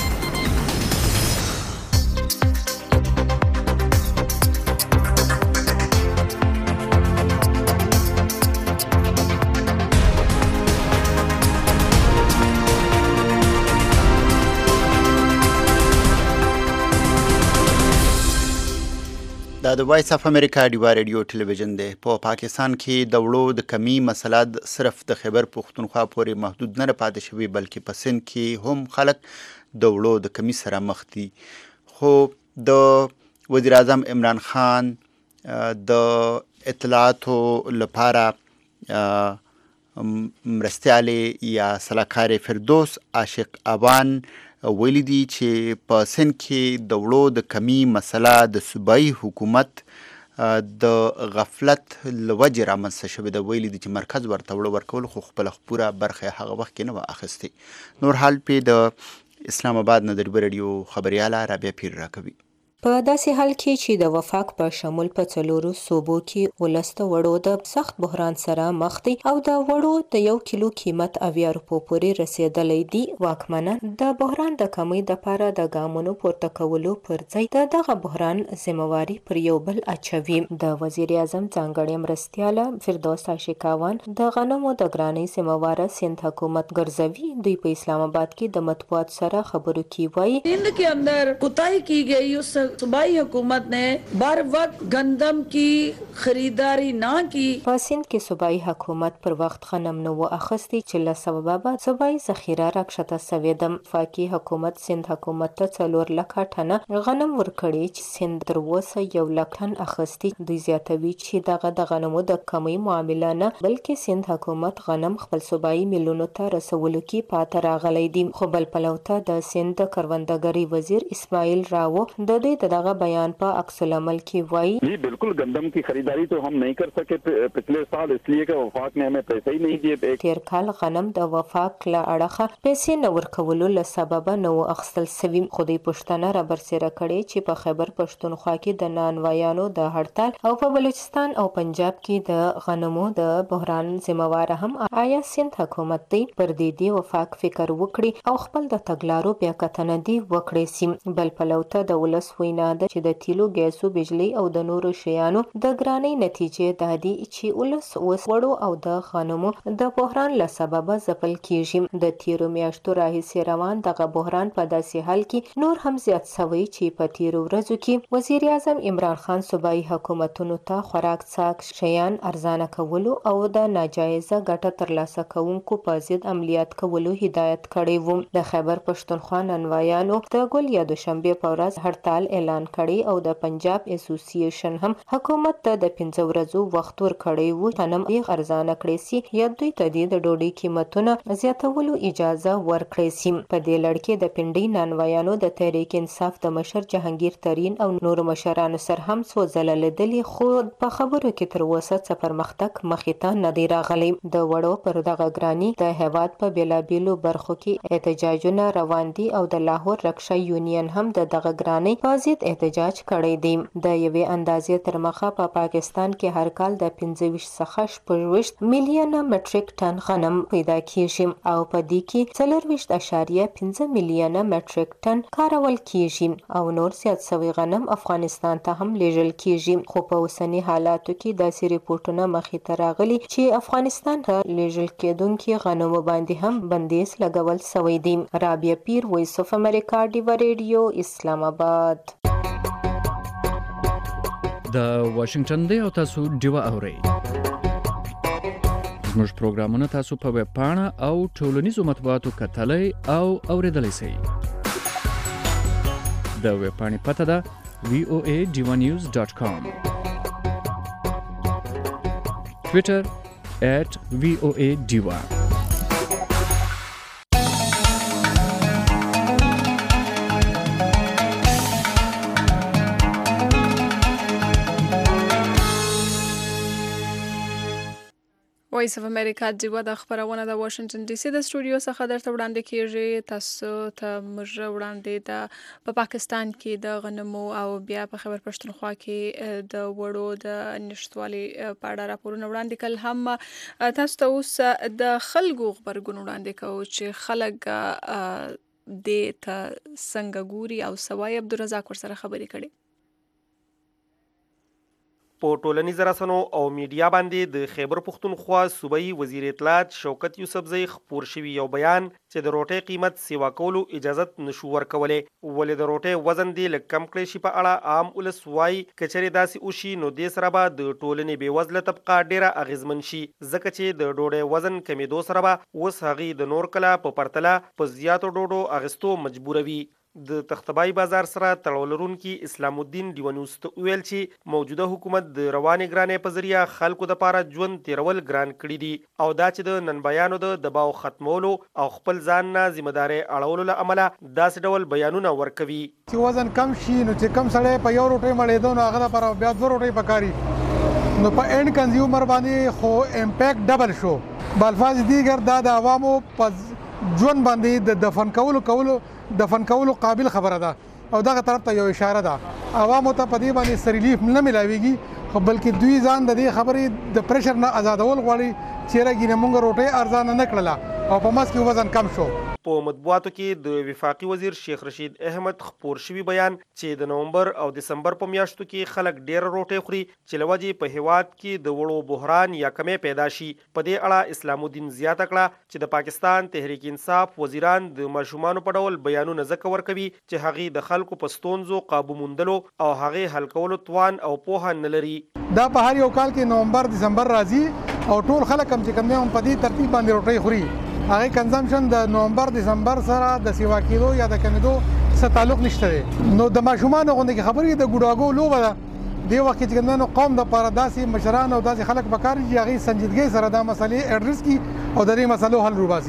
دا د وایس اف امریکا ډیوا ریډیو ټلویزیون دی. په پاکستان کې د وړو د کمی مسله صرف د خیبر پختونخوا پورې محدود نه پاتې شوی بلکې په سند کې هم خلک د وړو د کمی سره مخ دي. خو د وزیر اعظم عمران خان د اطلاعاتو لپاره مرستیالې یا سلاکار فردوس عاشق ابان ویلي دي چې په سند کې د وړو د کمی مسله د صوبایي حکومت د غفلت لوجې رامنځته شوې ده. ویلي دي چې مرکز ورته وړو ورکول خو خپله پوره برخه هغه وخت کې نه وه اخیستې. نور حال پې د اسلام آباد نه د ډیوه راډیو خبریاله رابعه پیر راکوي. په داسې حال کې چې د وفاق په شمول په 4 صوبو کې ولسته وړو د سخت بحران سره مخ دي او د وړو د 1 کیلو قیمت 80 روپو پورې رسیدلی دي. واکمنان د بحران د کمی د لپاره د ګامونو پورته کولو پر ځای دغه بحران ذمہواری پر یو بل اچوي. د وزیر اعظم ځانګړی مرستیاله فردوس عاشق ابان د غنمو د ګرانۍ ذمہواره سند حکومت ګرځوي. دوی په اسلام آباد کې د مطبوعات سره خبرو کې وایي سند के अंदर कुताही की गई उस सूबाई हुकूमत ने बर वक्त गंदम की खरीदारी ना की. په سند کې صوبایي حکومت پر وخت غنم نه و اخیستی چې له سببه صوبایي ذخیره راکښته شوې ده. وفاقي حکومت سند حکومت ته 4 لک ټنه غنم ورکړي چې سند تر اوسه 1 لک ټن اخیستی. دوی زیاتوي چې دغه د غنمو د کمی معامله نه بلکې سند حکومت غنم خپل صوبایي میلونو ته رسولو کې پاتې راغلی دي. خو بل پلو ته د سند کروندګري وزیر اسماعیل راو د دوی د دغه بیان په عکس العمل کې وایي जी बिल्कुल गंदम की खरीदारी तो हम नहीं कर सके पिछले साल इसलिए कि वफाक ने हमें पैसे ही नहीं दिए تیر کال غنم د وفاق له اړخه پیسې نه ورکولو له سببه نو اخیستل سوي خو د پښتنه را برسېره کړي چې په خیبر پښتونخوا کې د نانوایانو د هړتال او په بلوچستان او پنجاب کې د غنمو د بحران ذمہوار هم آیا سند حکومت دی پر دې وفاق فکر وکړي او خپل د تګلارو بیا کتنه دی وکړي سیم بل پلوته د ولس وینا ده چې د تیلو ګیسو بجلی او د نورو شیانو د ګرانۍ نتیجې د دې چې ولس اوس وړو او د غنمو د بحران له سببه ځپل کیږي د تیرو میاشتو راهیسې روان دغه بحران په داسې حال کې نور هم زیات شوی چې په تیرو ورځو کې وزیر اعظم عمران خان صوبایي حکومتونو ته خوراک څاک شیان ارزانه کولو او د ناجایزه ګټه ترلاسه کوونکو په ضد عملیات کولو هدایت کړی و د خیبر پښتونخوا نانوایانو د ګل یا دوشنبه په ورځ هړتال اعلان کړی او د پنجاب اسوسییشن هم حکومت ته د 15 ورځو وخت ورکړی و تنم یې ارزانه کړی سي یا دوی ته د ډوډۍ قیمتونه زیاتولو اجازه ورکړی سي په دې لړ کې د پنډۍ نانوایانو د تحریک انصاف د مشر جهانگیر ترین او نور مشرانو سره هم څو ځله لیدلې خو په خبرو کې تر اوسه څه پرمختګ مخې ته نه دی راغلی د وړو پر دغه ګرانی د هیواد په بیلابیلو برخو کې احتجاجونه روان دي او د لاهور رکشا یونین هم د دغه ګرانی په ضد احتجاج کړی دی د یوې اندازې تر مخه په پاکستان کې هر کال د 25 څخه 40 میلیونه مټریک ټن غنم پیدا کیږي او په دې کې 4.5 میلیونه مټریک ټن کارول کیږي او نور زیات شوی غنم افغانستان ته هم لیږل کیږي خو په اوسنی حالاتو کې داسې ریپورتونه مخې ته راغلي چې افغانستان ته لیږل کېدونکي غنمو باندې هم بندیز لګول شوی دی رابعه پیر وایس اف امریکا ډیو ریډیو اسلام آباد د واشنگټن دی او تاسو ډیو اورئ زموږ پروګرامونه تاسو په ویب پاڼه او ټولنیزو مطبوعاتو کتلای او اوریدلای شئ د ویب پاڼې پته ده voanews.com Twitter @voadiva وایس اف امریکا دیوه د خبرونه د واشنگټن ډي سي د سټوډیو څخه درته وړاندې کیږي تاسو ته موږ وړاندې د پاکستان کې د غنمو او بیا په خیبر پښتونخوا کې د وړو د نشټوالي په اړه راپورونه وړاندې کول هم تاسو ته اوس د خلکو خبرګون وړاندې کوو چې خلک د ته څنګه ګوري او سوای عبدالرزاق ورسره خبرې کړي په ټولنیزو رسنیو او میډیا باندې د خیبر پښتونخوا صوبایي وزیر اطلاعات شوکت یوسفزئی خپور شوی یو بیان چې د روټۍ قیمت سیوا کولو اجازه نشو ورکولای ولې د روټۍ وزن دی لکه کم کړی شي په اړه عام ولس وایي کچري داسې وشي نو د سره به د ټولنې بیوزله طبقه ډیره اغیزمن شي ځکه چې د ډوډۍ وزن کمیدو سره به اوس هغې د نور کله په پرتله په زیاتو ډوډو اغیستو مجبوروي د تختبای بازار سره تړاو لرونکي اسلام الدین ډیو نیوز ته ویل چې موجوده حکومت د روانې ګرانۍ په ذریعه خلکو دپاره ژوند تیرول ګران کړي دي او دا چې د ننبیانو د دباو ختمولو او خپل ځان نه ذمہداري اړولو له امله داسې ډول بیانونه ورکوي چې وزن کم شي نو چې کم سړی په یو روټۍ مړېدو نو هغه لپاره بیا 2 روټۍ پکاري نو په اینډ کنزیومر باندې خو امپیکټ ډبل شو بالفاظ دیگر دا د عوامو په ژوند باندې د دفن کولو قابل خبره ده او دغه طرف ته یو اشاره ده عوامو ته په دې باندې سریلیف نه ملاويږي خو بلکې دوی ځان د دې خبرې د پریشر نه آزادول غواړي چې راګینه مونږ روټۍ ارزانه نه کړله او په ماس کې وزن کم شو په مطبوعاتو کې د وفاقي وزیر شیخ رشید احمد خپور شوی بیان چې د نومبر او دسمبر په میاشتو کې خلک ډېر روټۍ خوري چې لوجې په هیواد کې د وړو بحران یا کمې پیدا شي په دې اړه اسلام الدین زیاته کړه چې د پاکستان تحریک انصاف وزیران د ماشومانو په ډول بیانونه ځکه ورکوي چې هغې د خلکو په ستونزو قابو موندلو او هغې حل کولو توان او پوهه نه لري دا په هر یو کال کې نومبر دسمبر راځي او ټول خلک هم چې کوم دی په دې ترتیب باندې روټۍ خوري هغه کنزمپشن د نومبر دسمبر سره د سیوا کېدو یا د کمیدو څه تعلق نشته دی نو د ماشومانو غونډې خبرې د ګوډاګو لوبه ده دی وخت چې ګندنو قوم د پاره داسې مشران او داسې خلک پکار چې هغه سنجیدګۍ سره دا مسلې اډرس کی او د دې مسلو حل روباسي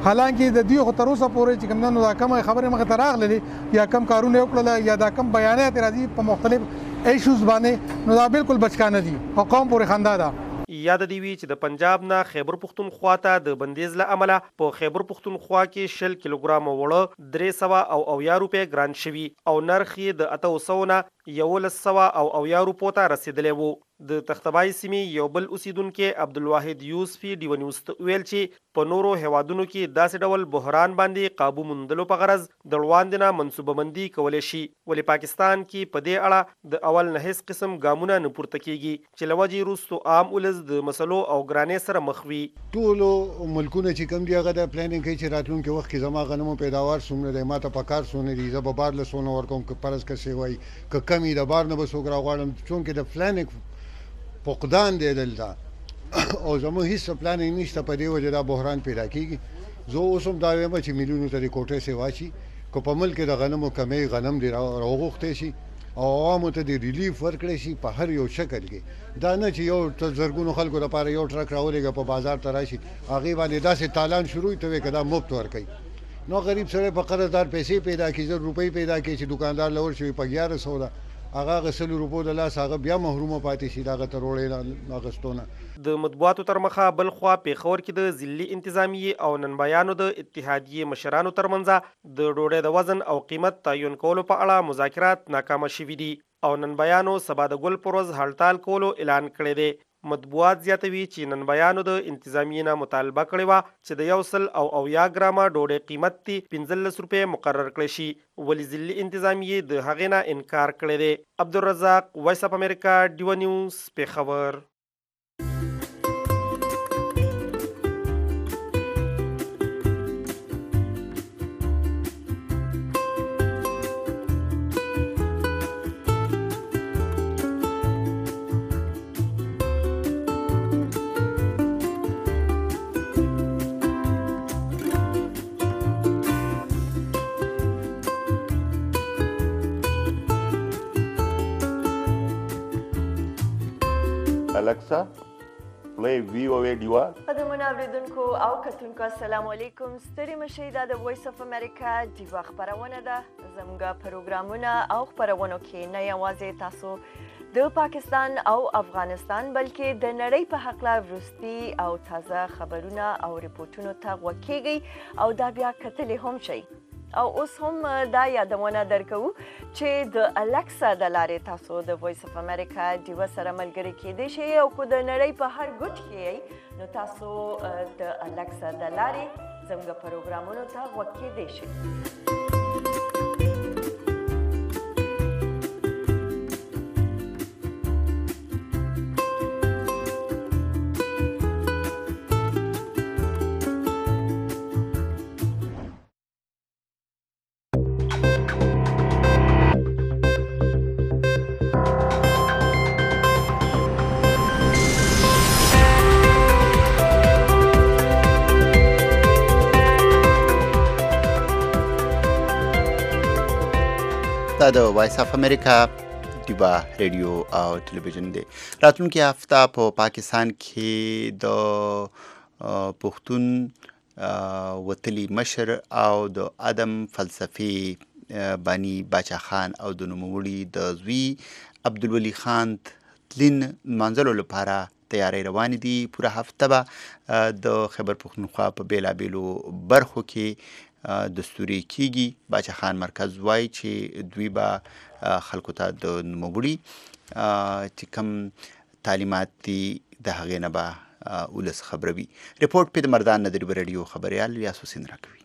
حالانکه د دوی خو تر اوسه پورې چې کوم نو دا کوم خبره مخه ته راغلې یا کم کارونه وکړل یا دا کم بیانات راځي په مختلف ایشوز باندې نو دا بالکل بچکانه دي او قوم پورې خندا ده. یاد دی وی چې د پنجاب نه خیبر پختونخوا ته د بندیز له عمله په خیبر پختونخوا کې 10 کیلوګرام وړه 300 روپے ګران شوی او نرخ یې د 800 نه 1100 روپو ته رسیدلی وو. د تختبای سیمې یو بل اوسیدونکو عبدالواحد یوسفی ډیو نیوز ته ویل چې په نورو هوادونو کې داسې ډول بحران باندې قابو موندلو په غرض د وړاندې منصوبه بندي کولای شي، ولې پاکستان کې په دې اړه د اول نه هیڅ قسم ګامونه نه پورته کیږي چې لوجې روستو عام ولز د مسلو او ګرانې سره مخ وي. ټولو ملکونه چې کوم دی هغه د پلانینګ کوي چې راتلونکي وخت کې زما غنمو پیداوار څومره دی، ماته پکار څونه دي، زه به بار له څونه ورکوم که پرز کسې وایي که کمی د بار نه به څوک راغواړم چونکې د پلانینګ فقدان دی دلته او زموږ هیڅ پلانینګ نشته. په دې وجه دا بحران پیدا کیږي. زه اوس هم دا وایم چې میلیونو ته د کوټې سې واچي که په ملک د غنمو کمی غنم دی راوغوښتی شي او عوامو ته د ریلیف ورکړی شي په هر یو شکل کې. دا نه چې یو زرګونو خلکو لپاره یو ټرک راولېږه په بازار ته راشي هغې باندې داسې تالان شروع ته وي که دا مفت ورکوي. نو غریب سړی په قرضدار پیسې پیدا کړي، 1000 روپۍ پیدا کړي چې دکاندار له ورشي په 1100 ده هغه 100 روپو د لاس هغه بیا محرومه پاتې شي دغه تر وړې اغستونه. د مطبوعاتو تر مخه بل خوا پیښور کې د ضلعي انتظامیې او ننبایانو د اتحادیې مشرانو ترمنځ د ډوډۍ د وزن او قیمت تعین کولو په اړه مذاکرات ناکامه شوي دي او ننبایانو سبا د ګل پر ورځ هړتال کولو اعلان کړی دی. مطبوعات زیاتوي چې ننبایانو د انتظامیې نه مطالبه کړې وه چې د 100 ګرامه ډوډۍ قیمت تی 15 روپۍ مقرر کړی شي، ولې ضلعي انتظامیې د هغې نه انکار کړی دی. عبدالرزاق، وایس اف امریکا، ډیو نیوز، پیښور. Alexa, play VOA Diva. قدرمن اوریدونکو او کتونکو السلام علیکم. ستړي مشئ دا د وایس اف امریکا دیوا خبرونه ده. زموږ پروګرامونه او خبرونو کې نه یوازې تاسو د پاکستان او افغانستان بلکې د نړۍ په حقله وروستي او تازه خبرونه او ریپورتونو ته غوږ کیږئ او دا بیا کتلې هم شئ. او اوس هم دا یادونه درکو چې د الکسا د لارې تاسو د وایس اف امریکا دیوا سره ملګري کېدئ شئ او که د نړۍ په هر ګوټ کې نو تاسو د الکسا د لارې زموږ پروګرامونو ته غوږ کېدئ شئ. دا د وایس اف امریکا دیوا ریډیو او ټلویزیون دی. راتلونکي هفته په پاکستان کې د پښتون وتلی مشر او د ادم فلسفي بانی باچا خان او د نوموړي د زوی عبدالولي خان تلین منځلو لپاره تیاری روان دي. پوره هفته به د خیبر پښتونخوا په بیلابیلو برخو کې دستوري کیږي. باچا خان مرکز وایي چې دوی به خلکو ته د نوموړي چې کوم تعلیمات دي د هغې نه به ولس خبروي. ریپورټ په د مردان ندري رادیو خبريال ریاض حسین راکوي.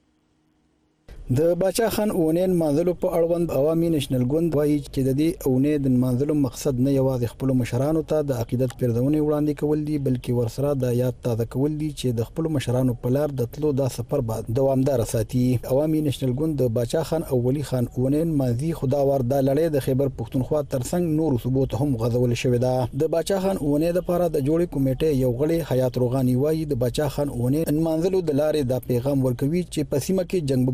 د باچا خان اونین مانځلو په اړوند عوامي نېشنل ګوند وایي چې د دې اونې د مانځلو مقصد نه یوازې خپل مشرانو ته د عقیدت پیردونې وړاندې کول دي بلکې ورسره د یاد تازه کول دي چې د خپل مشرانو په لار د تلو دا سفر بعد دوامدار ساتي. عوامي نېشنل ګوند د باچا خان او ولی خان اونین ماضي خداوار د لړۍ د خیبر پښتونخوا ترڅنګ نور صوبو ته هم غځول شوې ده. د باچا خان اونې لپاره د جوړې کمیټې یو غړی حیات روغانی وایي د باچا خان اونې مانځلو د لارې د پیغام ورکوي چې په سیمه کې جنگ ببرو ته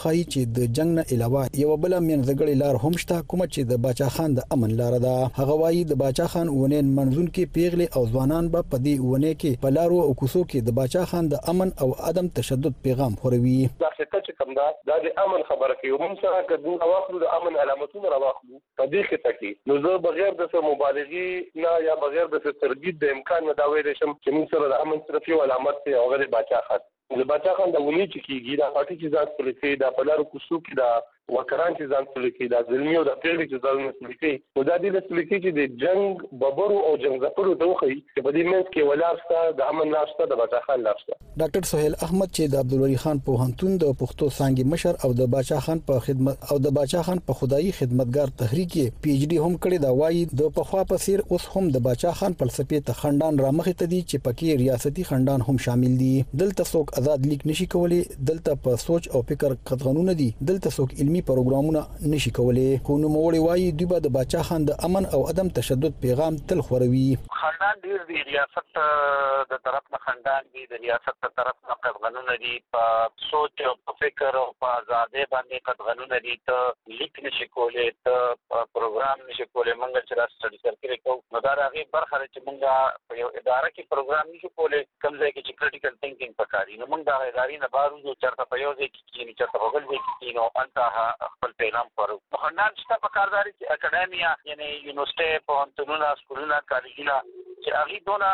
خایي چې د جنگ نه علاوه یو بل منځګړی لار هم شته کوم چې د باچا خان د امن لار ده. هغه وایي د باچا خان ونې منځون کې پیغلي او ځوانان به په دې ونې کې په لارو او کوڅو کې د باچا خان د امن او عدم تشدد پیغام خوروي. دا چې کوم دا د امن خبره کوي موږ سره کدو واخلو د امن علامتونه راوخلو په دې کې تکي نو زه بغیر د مبالغې نه یا بغیر د ترغیب د امکان نه دا ویل شم چې موږ سره د امن صرف یو علامت دی او هغه د باچا خان د باچا خان د ونی چې کیږي دا پټي چې ځان سره کوي دا په لارو کوڅو کې دا وکران چې ځان سره کوي دا ظلمي او د پیغلي چې ځان سره کوي نو دا د سلکی چې د جنگ ببرو او جنگ زپرو ته وخی چې په دې منځ کې ولارسته د امن لارسته د باچا خان لارسته. ډاکټر سہیل احمد چې د عبدالولی خان پوهنتون د پښتو څانګې مشر او د باچا خان په خدمت او د باچا خان په خدایي خدمتګار تحریک پی ایچ ډی هم کړی دا وایي د پخوا په څیر اوس هم د باچا خان فلسفي ته خندان رامخې ته دي چې پکې ریاستي خندان هم شامل دي. دلته څوک آزاد لیک نشي کولی، دلته په سوچ او فکر قطغنونه دي، دلته څوک علمي پروګرامونه نشي کولی. خو نو موري وایي دوی به د باچا خان د امن او عدم تشدد پیغام تل خوروي. خندان ډیر دی، ریاست د طرف نه خندان دی، د ریاست د طرف نه قطغنونه دي، په سوچ او په فکر او په آزادۍ باندې قطغنونه دي. ته لیک نشي کولی، ته پروګرام نشي کولی. موږ چې را سټډي سرکل کوو نو دا راغي برخه چې موږ په یو اداره کې پروګرام نشو کولی، کوم ځای کې چې کریټیکل تھینکینګ پکاري نو موږ دا ادارې نه بارو جو چرته په یو ځای کې کینی چرته په بل ځای کې کینو انته خپل پیغام پرو. خندان شته په کارداري کې اکیډمیا یعنی یونیورسيټي پوهنتونونه سکولونه کالجونه چې هغه دونه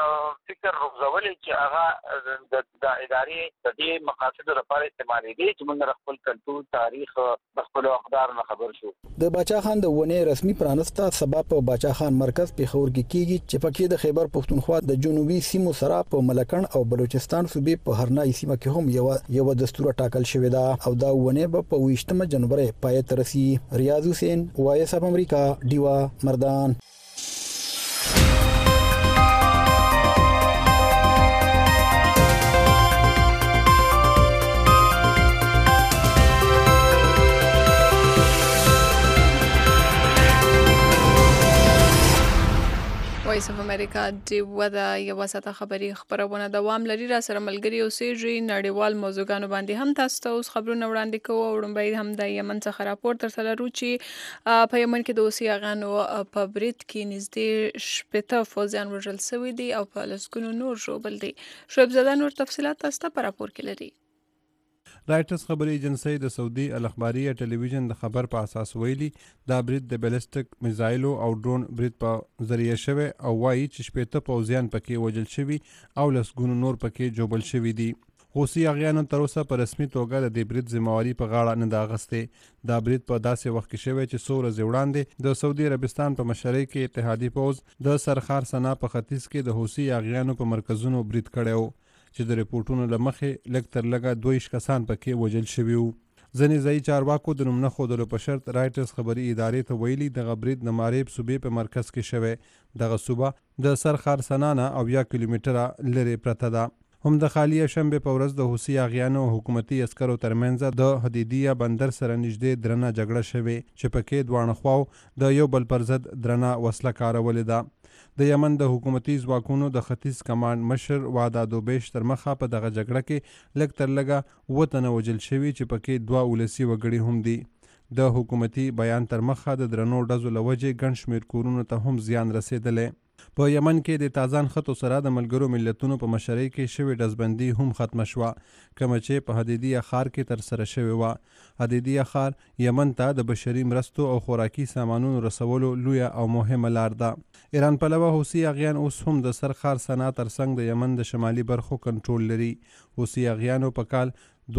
فکر روزولې چې هغه د ادارې د دې مقاصد لپاره استعمالي دي چې موږ خپل کلتور تاریخ خپل اقدار نه خبر شو. د باچا خان د ونې رسمي پرانسته سبب په باچا خان مرکز پیښور کې کیږي چې پکې د خیبر پښتونخوا د جنوبي سیمو سره په ملکن او بلوچستان صوبې په هرنای سیمه کې هم یو دستور ټاکل شوی دا او دا ونې به په 28 جنوري پای ته رسي. ریاض حسین وایس اف امریکا دیوا مردان. وایس اف امریکا دیوا د یو ساعته خبری خبرونه دوام لري. را سره ملګری اوسېږي نړیوال موضوعګانو باندې هم تاسو ته اوس خبرونه وړاندې کوو. وړاندې هم د یمن څخه راپور تر سره لرو چې په یمن کې د اوسي اغانو په برید کې نږدې 80 فوجیان وژل شوي دي او په لسګونو نور ژوبل دي. شعیب زاده نور تفصيلات تاسو ته په راپور کې لري. رائټرز خبري ایجنسی د سعودي الاخباريه ټلویزیون د خبر په اساس ویلي دا برید د بیلستیک میزایلو او ډرون برید په ذریعہ شوی او وایي چې 80 پوځیان پکې وژل شوي او لسګونو نور پکې جوبل شوي دي. حوثي اغیانو تر اوسه په رسمي توګه د دې برید ذمہواری په غاړه نه دا غسته. دا برید په داسې وخت کې شوی چې څو ورځې وړاندې د سعودي عربستان په مشرۍ کې اتحادي پوځ د سرخار سنا په ختیځ کې د حوثي اغیانو په مرکزونو برید کړو چې د ریپورتونو لمخې لږ تر لږه 22 کسان پکې وژل شوي وو. ځینې ځایي چارواکو د نوم نه ښودلو په شرط رائټرز خبري ادارې ته ویلي دغه برید د ماریب صوبې په مرکز کې شوی. دغه صوبه د سرخار سنا نه 70 کیلومتره لرې پرته ده. هم د خالیه شنبه په ورځ د حوثي اغیانو حکومتي عسکرو ترمنځ د حدیدیه بندر سره نږدې درنه جګړه شوې چې پکې دوه خواو د یو بل پر ضد درنه وسله کارولې ده. د یمن د حکومتي ځواکونو د ختیځ کمانډ مشر وادا دوبیش تر مخه په دغه جګړه کې لږ تر لږه وطن وجل شوي چې پکې 2 ولسی وګړي هم دي. د حکومتي بیان تر مخه د درنو ډزو لوجې ګڼ شمېر کورونو ته هم زیان رسېدلی. په یمن کې د تازان خطو سره د ملګرو ملتونو په مشرۍ کې شوې ډزبندي هم ختمه شوه، کومه چې په حدیدیه ښار کې ترسره شوې وه. حدیدیه ښار یمن ته د بشري مرستو او خوراکي سامانونو رسولو لویه او مهمه لار ده. ایران پلوه حوثي اغیان اوس هم د سرخار سنا ترڅنګ د یمن د شمالي برخو کنټرول لري. حوثي اغیانو په کال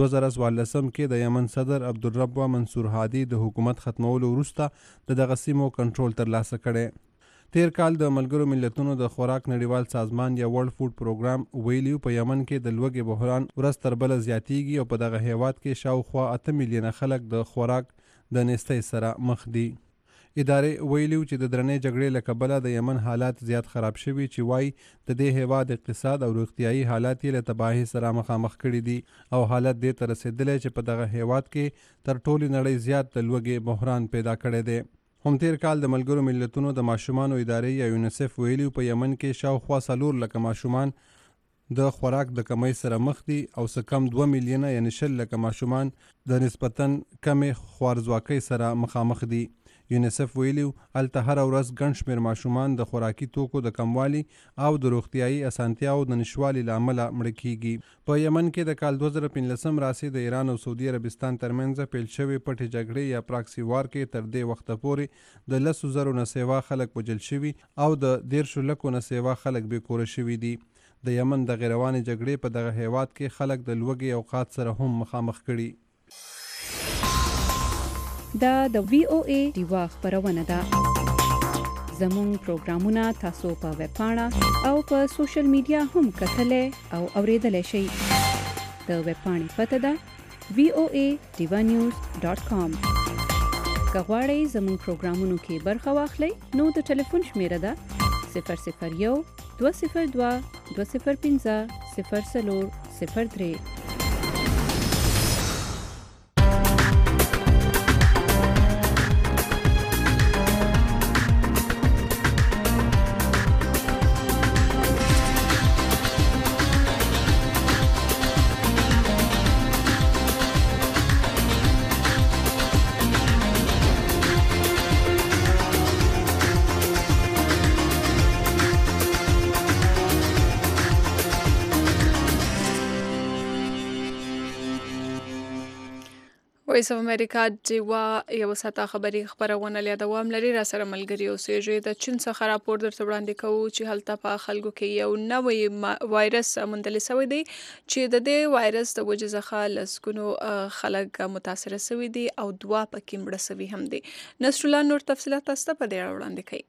2014 کې د یمن صدر عبدالرب منصور هادي د حکومت ختمولو وروسته د دغه سیمو کنټرول ترلاسه کړی. تیر کال د ملګرو ملتونو د خوراک نړیوال سازمان یا ورلد فود پروګرام ویلیو په یمن کې د لوږې بحران ورځ تر بله زیاتیږي او په دغه هیواد کې شاوخوا 8 میلیونه خلک د خوراک د نستۍ سره مخ دي. ادارې ویلیو چې د درنې جګړې له کبله د یمن حالات زیات خراب شوي چې وایي د دې هیواد اقتصاد او روغتیایي حالات یې له تباهۍ سره مخامخ کړي دي او حالت دې ته رسېدلی چې په دغه هیواد کې تر ټولې نړۍ زیات د لوږې بحران پیدا کړی دی. هم تیر کال د ملګرو ملتونو د ماشومانو ادارې یا یونیسف ویلیو په یمن کې شاوخوا 4 لکه ماشومان د خوراک د کمی سره مخ دي او څه کم 2 میلیونه یعنی 10 لکه ماشومان د نسبتاً کمې خوارځواکۍ سره مخامخ دي. یونیسف ویلیو هلته هر ورځ ګڼ شمېر ماشومان د خوراکي توکو د کموالي او د روغتیایي اسانتیاو د نشوالي له امله مړه کیږي. په یمن کې د کال 2015 راسي د ایران او سعودي عربستان ترمنځ پیل شوې پټې جګړې یا پراکسي وار کې تر دې وخته پورې د 10,000 نه سیوا خلک وژل شوي او د 13 لکو نه سیوا خلک بې کوره شوي دي. د یمن د غیروانې جګړې په دغه هیواد کې خلک د لوږې او قحط سره هم مخامخ کړي. دا د VOA ډیوا خبرونه ده. زموږ پروګرامونه تاسو په ویب پاڼه او په سوشل میډیا هم کتلای او اوریدلای شئ. د ویب پاڼې پته ده voadivanews.com. که غواړئ زموږ پروګرامونو کې برخه واخلئ نو د ټلیفون شمیره ده 001 202 205 0403. وایس اف امریکا ډیوا یو ساته خبري خبرونه لري دوام لري را سره ملګری اوسېږي. د چین څخه راپور درته وړاندې کوو چې هلته په خلکو کې یو نوې وایرس موندل شوی دی چې د دې وایرس د وجې څخه لسګونو خلک متاثر شوي دي او 2 پکې مړه شوي هم دي. نصر الله نور تفصیلات تاسو ته په دې اړه وړاندې کوي.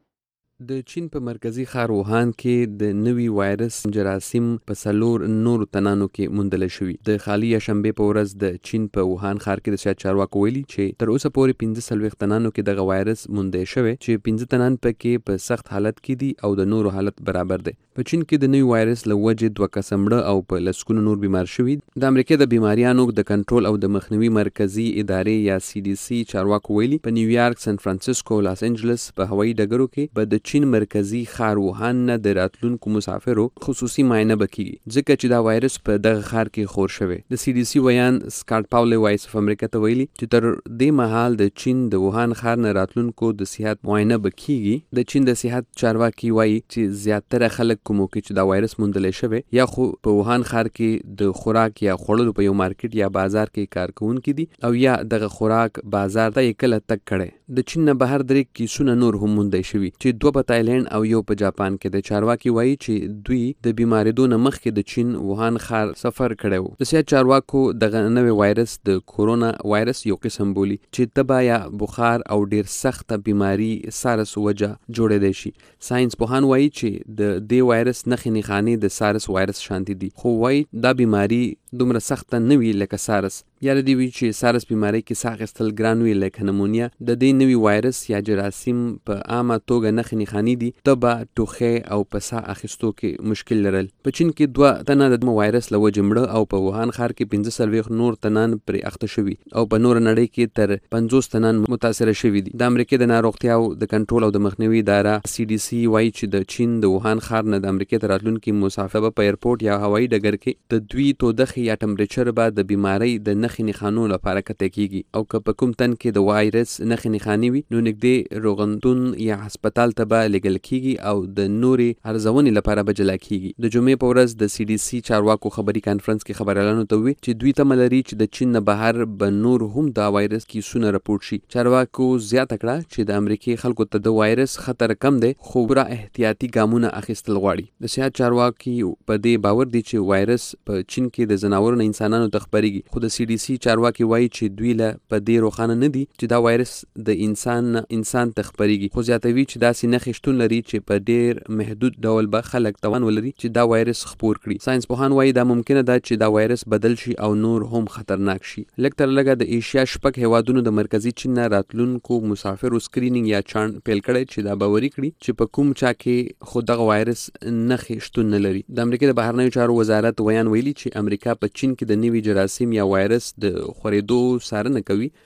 د چین په مرکزی ښار ووهان کې د نوي وایرس جراثیم په 4 نورو تنانو کې موندل شوي. د خالي شنبه په ورځ د چین په ووهان ښار کې د صحت چارواکو ویلي چې تر اوسه پورې 15 تنانو کې دغه وایرس موندل شوی چې 15 تنان پکې په سخت حالت کې دي او د نورو حالت برابر دی. په چین کې د نوي وایرس له وجې 2 کسه مړه او په لسګونو نور بیمار شوي. د امریکا د بیماریانو د کنټرول او د مخنیوي مرکزی ادارې یا CDC چارواکو ویلي په نیویارک، سان فرانسیسکو، لاس انجلس په هوایي ډګرو کې به د چین مرکزی ښار ووهان نه د راتلونکو مسافرو خصوصي معاینه بکیږي ځکه چې دا وایرس په دغه ښار کې خور شوی. د CDC ویان سکاټ پاولي وایس اف امریکا ته ویلي چې تر دې مهال د چین د ووهان ښار نه راتلونکو د صحت معاینه بکیږي. د چین د صحت چارواکي وایي چې زیاتره خلک کومو کې چې دا وایرس موندل شوی یا خو په ووهان ښار کې د خوراک یا خوړلو په یو مارکیټ یا بازار کې کار کوونکي دي او یا دغه خوراک بازار ته یې کله تک کړي. د چین نه بهر 3 کیسونه نور هم موندل شوي چې 2 په تایلند او یو په جاپان کې. د چارواکي وایي چې دوی د بیماریدو نه مخکې د چین ووهان ښار سفر کړی و. د صحت چارواکو دغه نوی وایرس د کورونا وایرس یو قسم بولي چې تبه یا بخار او ډیر سخته بیماری سارس وجه جوړېدای شي. ساينس پوهان وایي چې د دې وایرس نښې نښانې د سارس وایرس شانتي دي خو وایي دا بیماری دومره سخته نه وي لکه سارس. یاد دی وی چې سارس بیماری کې ساه اخیستل ګران وي لکه نمونیا. د دې نوي وایرس یا جراثیم په عامه توګه نښې نښانې دي تبه، ټوخی او په ساه اخیستو کې مشکل لرل. په چین کې 2 تنه د وایرس له وجې مړه او په ووهان ښار کې 15 نور تنان پرې اخته شوي او په نور نړۍ کې تر 50 تنان متاثر شوي دي. د امریکا د ناروغتیاو د کنټرول او د مخنیوي اداره CDC وایي چې د چین د ووهان ښار نه د امریکا ته راتلونکي مسافر په ایرپورټ یا هوایي ډګر کې د دوی تودخې یا ټمپریچر به د بیماری د نښې نښانو لپاره کته کیږي او که په کوم تن کې د وایرس نښې نښانې وي نو نږدې روغتون یا هسپتال ته به لېږل کیږي او د نورې ارزونې لپاره به جلا کیږي. د جمعې په ورځ د CDC چارواکو خبري کانفرنس کې خبريالانو ته وی چې دوی تمه لري چې د چین نه بهر به نور هم دا وایرس کیسونه راپورټ شي. چارواکو زیاته کړه چې د امریکای خلکو ته د وایرس خطر کم دی خو پوره احتیاطي ګامونه اخیستل غواړي. د صحت چارواکي په دې باور دي چې وایرس په چین کې د زناورو نه انسانانو ته خپريږي خو د CDC چارواکي وایي چې دوی له په دې روښانه نه دي چې دا وایرس د انسان ته خپريږي خو زیاتوي چې داسې نښې شتون لري چې په ډیر محدود ډول به خلک توان ولري چې دا وایرس خپور کړي. ساينس پوهان وایي دا ممکنه ده چې دا وایرس بدل شي او نور هم خطرناک شي. لږ تر لږه د ایشیا شپږ هیوادونو د مرکزی چین نه راتلونکو مسافرو سکرینینګ یا چاڼ پیل کړی چې دا باوري کړي چې په کوم چا کې خو دغه وایرس نښې شتون نه لري. د امریکا د بهرنیو چارو وزارت ویان ویلي چې امریکا په چین کې د نوي جراثیم یا وایرس د خورېدو څارنه کوي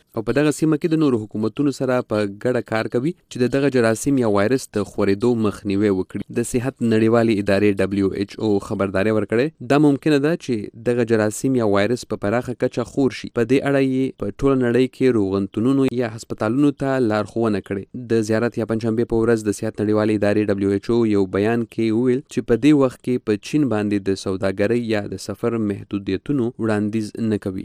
او په دغه سیمه کې د نورو حکومتونو سره په ګډه کار کوي چې دغه جراثیم یا وایرس د خورېدو مخنیوي وکړي. د صحت نړیوالې ادارې WHO خبرداري ورکړې دا ممکنه ده چې دغه جراثیم یا وایرس په پراخه کچه خور شي. په دې اړه یې په ټوله نړۍ کې روغتونونو یا هسپتالونو ته لارښوونه کړې. د زیارت یا پنځشنبه په ورځ د صحت نړیوالې ادارې WHO یو بیان کې وویل چې په دې وخت کې په چین باندې د سوداګرۍ یا د سفر محدودیتونو وړاندیز نه کوي.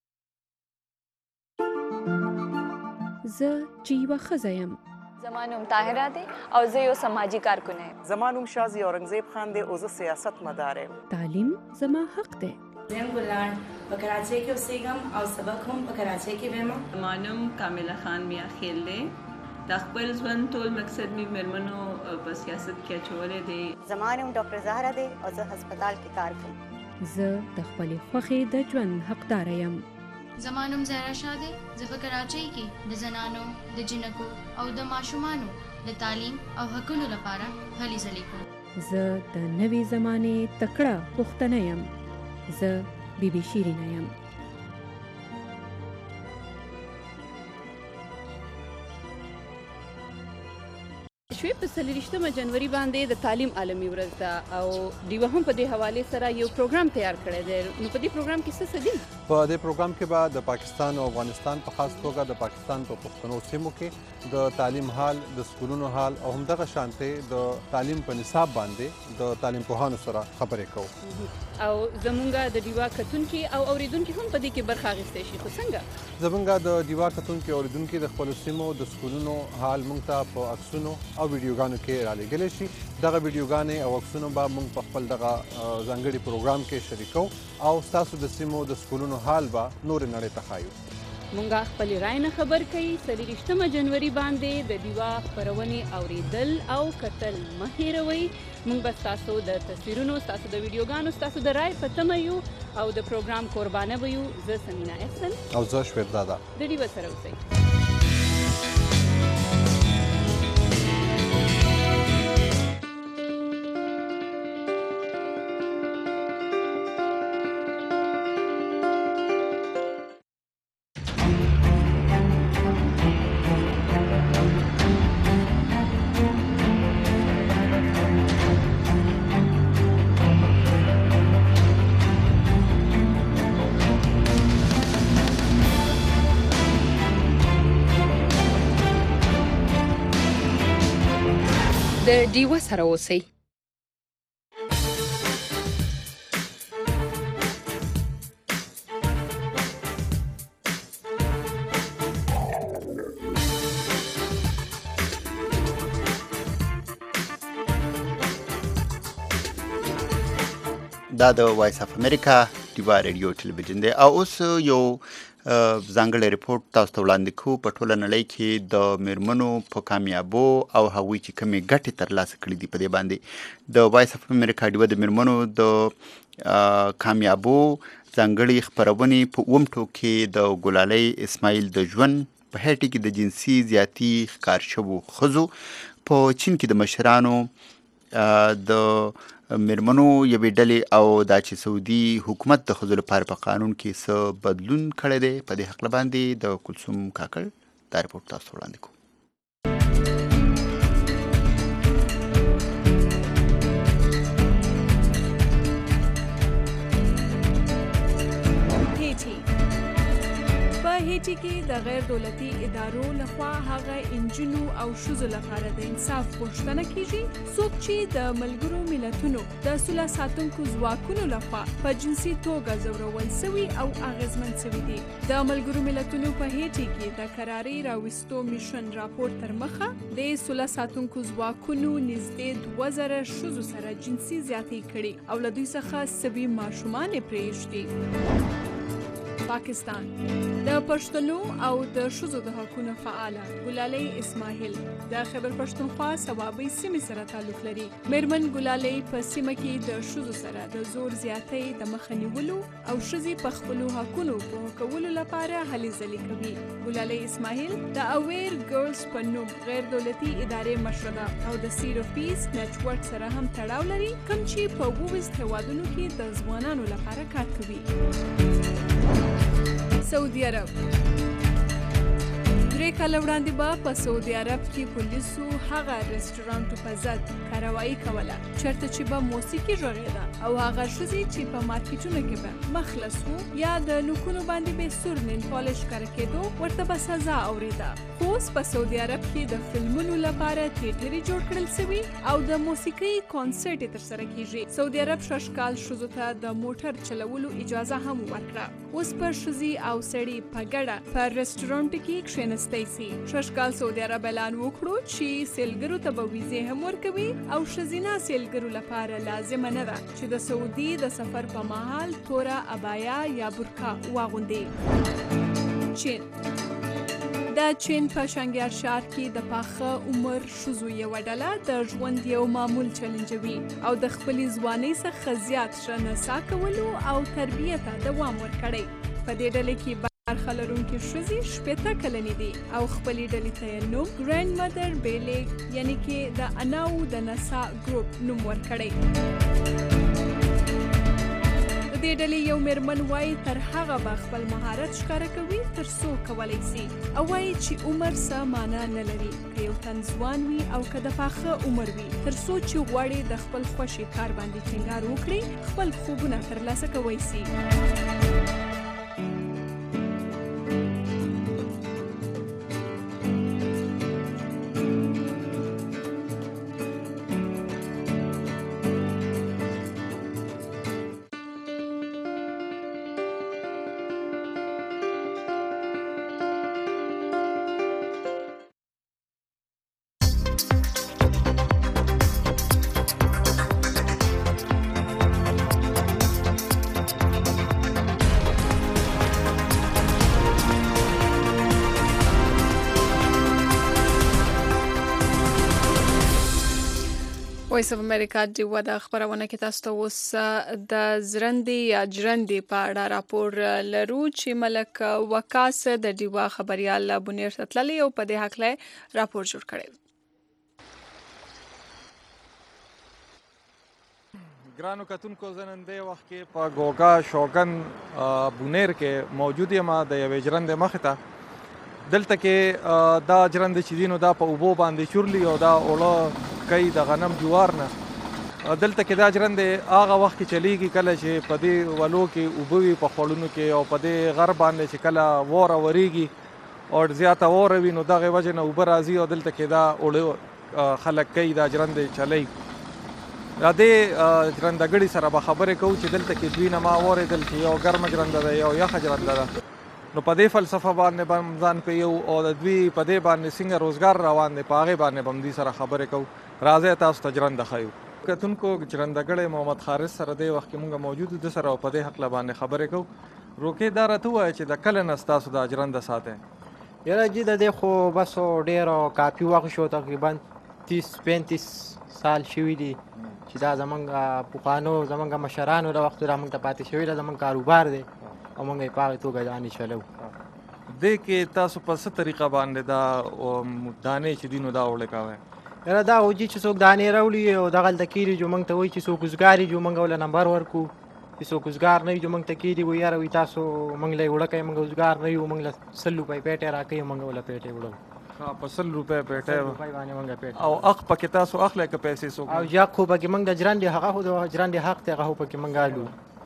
زه چې یوه ښځه یم. زما نوم طاهره دی او زه یو سماجي کارکونه یم. زما نوم شازي اورنګزیب خان دی او زه سیاست مدار یم. تعلیم زما حق دی. زم ګلان په کراچۍ کې اوسېږم او سبق هم په کراچۍ کې وایم. زما نوم کامله خان میا خیل دی. د خپل ژوند ټول مقصد مې مېرمنو په سیاست کې اچولی دی. زما نوم ډاکټر زهره دی او زه هسپتال کې کار کوم. زه د خپلې خوښې د ژوند حقداره یم. زما نوم زهرا شاه دی. زه په کراچۍ کې د زنانو د جنکو او د ماشومانو د تعلیم او حقونو لپاره هلې ځلې کوم. زه د نوې زمانې تکړه پښتنه یم. زه بیبي شیرینه یم. شوی په 24 جنوري باندې د تعلیم عالمي ورځ ده او ډیوه هم په دې حواله سره یو پروګرام تیار کړی دی. نو په دې پروګرام کې څه دي؟ په دې پروګرام کې به د پاکستان او افغانستان په خاص توګه د پاکستان په پښتنو سیمو کې د تعلیم حال، د سکولونو حال او همدغه شانته د تعلیم په نصاب باندې د تعلیم پوهانو سره خبرې کوو. او زمونږ د ډیوا کتونکي او اوریدونکي هم په دې کې برخه اخیستی شي. خو څنګه؟ زمونږ د ډیوا کتونکي او اوریدونکي د خپلو سیمو د سکولونو حال موږ ته په عکسونو او ویډیوګانو کې رالیږلی شي. دغه ویډیوګانې او عکسونه به موږ په خپل دغه ځانګړي پروګرام کې شریکو او ستاسو د سیمو د سکولونو حال به نورې نړۍ ته ښایو. مونږه خپل رای نه خبر کوي. 24 جنوري باندې د دیوا خبرونې اوریدل او کتل مه هیروئ. مونږ به ستاسو د تصویرونو، ستاسو د ویډیوګانو، ستاسو د رای په تمه یو او د پروګرام قربانه به یو. زه سمینا احسن او زه شویردادا د دیوا سره اوسئ. د ډیوه سره اوسئ. دا د وایس اف امریکا ډیوا ریډیو ټلویزیون دی او اوس یو ځانګړی ریپورت تاسو ته وړاندې کوو. په ټوله نړۍ کې د میرمنو په کامیابو او هغوی چې کومې ګټې ترلاسه کړي دي په دې باندې د وایس اف امریکا ډیوا د میرمنو د کامیابو ځانګړي خپرونې په اووم ټوک کې د ګلالۍ اسماعیل د ژوند په هټي کې د جنسي زیاتي ښکار شوو ښځو، په چین کې د مشرانو د میرمنو یوې ډلې او دا چې سعودي حکومت د ښځو لپاره په قانون کې څه بدلون کړی دی، په دې هکله باندې د کلثوم کاکړ دا رپورټ تاسو وړاندې کوو. هیټي کې د غیر دولتي ادارو لخوا هغه انجنونو او ښځو لپاره د انصاف غوښتنه کیږي څوک چې د ملګرو ملتونو د سوله ساتونکو ځواکونو لخوا په جنسي توګه ځورول سوي او اغیزمن سوي دي. د ملګرو ملتونو په هیټي کې د قراري راوستو میشن راپور تر مخه د سوله ساتونکو ځواکونو نږدې 2000 ښځو سره جنسي زیاتي کړي او له دوی څخه سوي ماشومان پرېښتي. پاکستان د پښتنو او د ښځو د حقوقو فعاله ګلالۍ اسماعیل د خیبر پښتونخوا صوابۍ سیمې سره تعلق لري. میرمن ګلالۍ په سیمه کې د ښځو سره د زور زیاتۍ د مخه نیولو او ښځې په خپلو حقونو پوهه کولو لپاره هلې ځلې کوي. ګلالۍ اسماعیل د اویر ګرلز په نوم غیر دولتي ادارې مشره ده او د سیر اف پیس نیټورک سره هم تړاو لري، کوم چې په 22 هیوادونو کې د ځوانانو لپاره کار کوي. سعودي عرب 3 کاله وړاندې به په سعودي عرب کې پولیسو هغه رستورانټ په ضد کاروایی کوله چېرته چې به موسیقي غږېده او هغه ښځې چې په مارکیټونو کې به مخلص وو یا د نوکونو باندې به سور نیل پالش ښکاره کېدو ورته به سزا اورېده. خو اوس په سعودي عرب کې د فلمونو لپاره تیټرې جوړ کړل سوي او د موسیقي کانسرت یې ترسره کیږي. سعودي عرب شش کال ښځو ته د موټر چلولو اجازه هم ورکړه. اوس پر ښځې او سړي په ګډه په رستورانټ کې کښېنستلی سي. شش کال سعودي عرب اعلان وکړو چې سیلګرو ته به ویزې هم ورکوي او ښځینه سیلګرو لپاره لازمه نه ده چې د سعودي د سفر په مهال توره ابایا یا برقع واغوندي. چین د چین په شانګیار ښار کې د پاخه عمر ښځو یوه ډله د ژوند یو معمول چلنجوي او د خپلې ځوانۍ څخه زیات ښه نڅا کولو او تربیې ته دوام ورکړی. په دې ډلې کې برخه لرونکې ښځې 80 کلنې دي او خپلې ډلې ته یې نوم ګرینډ مدر بیلیګ یعنې کې د اناو د نڅا ګروپ نوم ورکړی. د دې ډلې یو میرمن وایي تر هغه به خپل مهارت ښکاره کوي تر څو کولی سي او وایي چې عمر څه معنا نه لري که یو تن ځوان وي او که د پاخه عمر وي تر څو چې غواړي د خپل خوښې کار باندې ټینګار وکړي خپل خوبونه ترلاسه کولی سي. وایس اف امریکا ډیوه د خبرونه کې تاسو ته اوس د زرندې یا جرندې په اړه راپور لرو چې ملک وکاس د ډیوه خبريال بنیر تتللی او په دې حق له راپور جوړ کړی. ګرانو کتونکو زه نن دې وخت کې په ګوګا شوګن بنیر کې موجود یم د یوې جرندې مخې ته. دلته کې دا جرندې چې دي نو دا په اوبو باندې چورلي او دا اوړه کوي د غنم جوار نه. دلته کې دا جرندې هغه وخت کې چلیږي کله چې په دې ولو کې اوبه وي په خوړونو کې او په دې غر باندې چې کله واره ورېږي او زیاته واره وي نو دغې وجې نه اوبه راځي او دلته کې دا اوړه خلک کوي دا جرندې چلی. د دې جرندګړي سره به خبرې کوو چې دلته کې دوی نه ما واورېدل چې یو ګرمه جرنده ده یو یخه جرنده ده. نو په دې فلسفه باندې به ځان کوي او د دوی په دې باندې څنګه روزګار روان دی په هغې باندې به هم دوی سره خبرې کوو. راځئ تاسو ته جرنده ښیو. کتونکو جرندګړی محمد خارج سره دې وخت کې مونږ موجود د سره او په دې هکله باندې خبرې کوو. روکې دا راته ووایه چې د کله نه ستاسو دا جرنده ساتئ؟ یاره جي د دې خو بس ډېر کافي وخت شو تقریبا 30-35 سال شوي دي چې دا زمونږ پخوانو زمونږ مشرانو د وختو را مونږ ته پاتې شوي ده زمونږ کاروبار دی او مونږ یې په هغې توګه دانې چلو. دې کې تاسو په څه طریقه باندې دا دانې چې دي نو دا اوړه کوئ؟ یاره دا خو جي چې څوک دانې راوړي او دغلته کېږي جو مونږ ته وایي چې څوک وزګار جو مونږ وله نمبر ورکو چې څوک وزګار نه وي جو مونږ ته کېږي وایي یاره وایي تاسو مونږ له یې اوړه کوئ مونږ وزګار نه یو مونږ له 100 روپۍ پیټۍ راکوي مونږ وله پیټۍ وړو. په 100 روپۍ پیټۍ باندې مونږ پیټۍ او حق پکې تاسو اخلئ که پیسې څوک او حق خو پکې مونږ د جرندې هغه خو د جرندې حق دی هغه خو پکې مونږ الو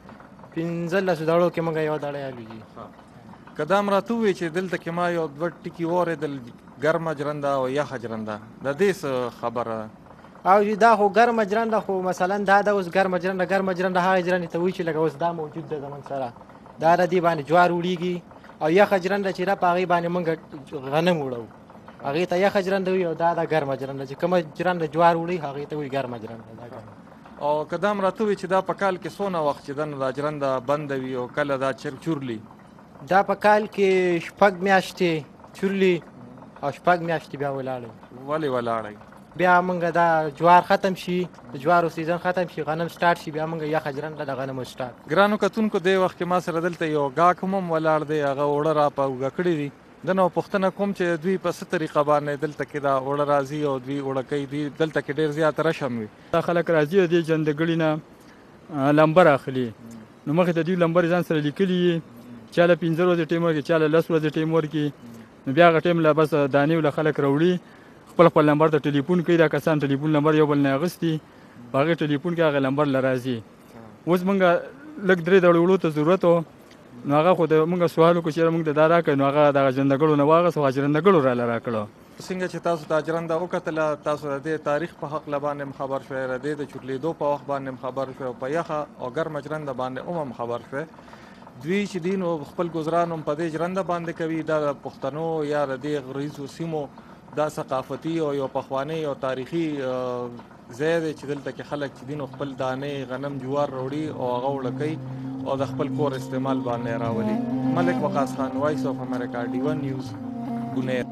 15 دړو کې مونږ یو دړی الو جي. که دا هم راته ووایي چې دلته کې ما یو دوه ټکي واورېدل ګرمه جرنده او یخه جرنده د دې څه خبره ده؟ او دا خو ګرمه جرنده خو مثلا دا د اوس ګرمه جرنده هغه جرندې ته وایي چې لکه اوس دا موجود ده زموږ سره دا د دې باندې جوار وړېږي او یخه جرنده چې ده په هغې باندې موږ غنم وړو هغې ته یخه جرنده وي او دا د ګرمه جرنده چې کومه جرنده جوار وړي هغې ته وایي ګرمه جرنده. او که دا هم راته ووایي چې دا په کال کې څونه وخت چې ده نو دا جرنده بنده وي او کله دا چورلي؟ دا په کال کې 6 میاشتې چورلي او 6 میاشتې بیا ولاړی. ولې ولاړی؟ بیا موږ دا جوار ختم شي د جوارو سیزن ختم شي غنم سټارټ شي بیا موږ یخه جرنده د غنمو سټارټ. ګرانو کتونکو دې وخت کې ما سره دلته یو ګاک هم ولاړ دی هغه اوړه را په اوږه کړي دي. ده نه پوښتنه کوم چې دوی په څه طریقه باندې دلته کې دا اوړه راځي او دوی اوړه کوي دوی دلته کې ډېر زیات رشم وي. دا خلک راځي او دې جرندګړي نه لمبر اخلي نو مخې ته دوی لمبر ځان سره لیکلي چا له 15 ورځې ټیم ورکړي چا له 10 ورځې ټیم ورکړي نو بیا هغه ټایم لا بس دانې ولا خلک راوړي خپل نمبر ته ټلیفون کوي دا کسان ټلیفون نمبر یو بل نه اغستی په هغې ټلیفون کې هغه نمبر له راځي. اوس موږ لږ درې دړولو ته ضرورت و نو هغه خو د موږ سوال وکړو چې موږ د دا راکړئ نو هغه دغه ژرندګړو نه واغست او ژرندګړو راله راکړو. څنګه چې تاسو ته ژرنده وکتله تاسو د دې تاریخ په حق باندې خبر شوئ د دې د چورلیدو په وخت باندې خبر شوئ او په یخه او ګرمه ژرنده باندې هم خبر شوئ. دوی چې دین او خپل ګزاران هم په دې ژرنده باندې کوي دا د پښتنو یا د دې غریزو سیمو دا ثقافتي او یو پخوانی او تاریخي ځای دی چې دلته کې خلک چې دین خپل دانې غنم جوار راوړي او هغه وړکوي او د خپل کور استعمال باندې راولي. ملک وقاص خان، وایس اف امریکا، D1 نیوز، بونیر.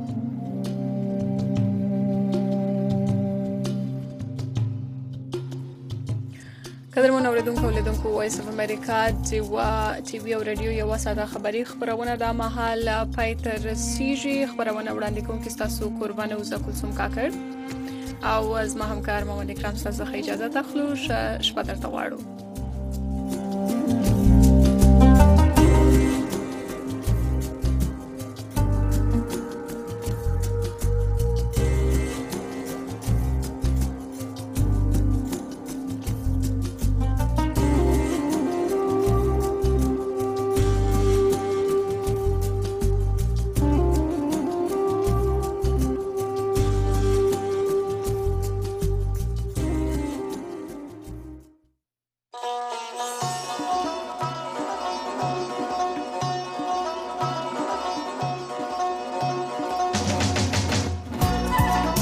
قدرمن اوریدونکو لیدونکو وایس اف امریکا ټي وي او رادیو یو ساده خبري خبرونه د مهال پای ته رسیږي. خبرونه وړاندې کوونکي ستاسو قربانه اوزه کلثوم کاکړ او از ما همکار محمد اکرام څخه اجازه تخلو شپه درته غواړو.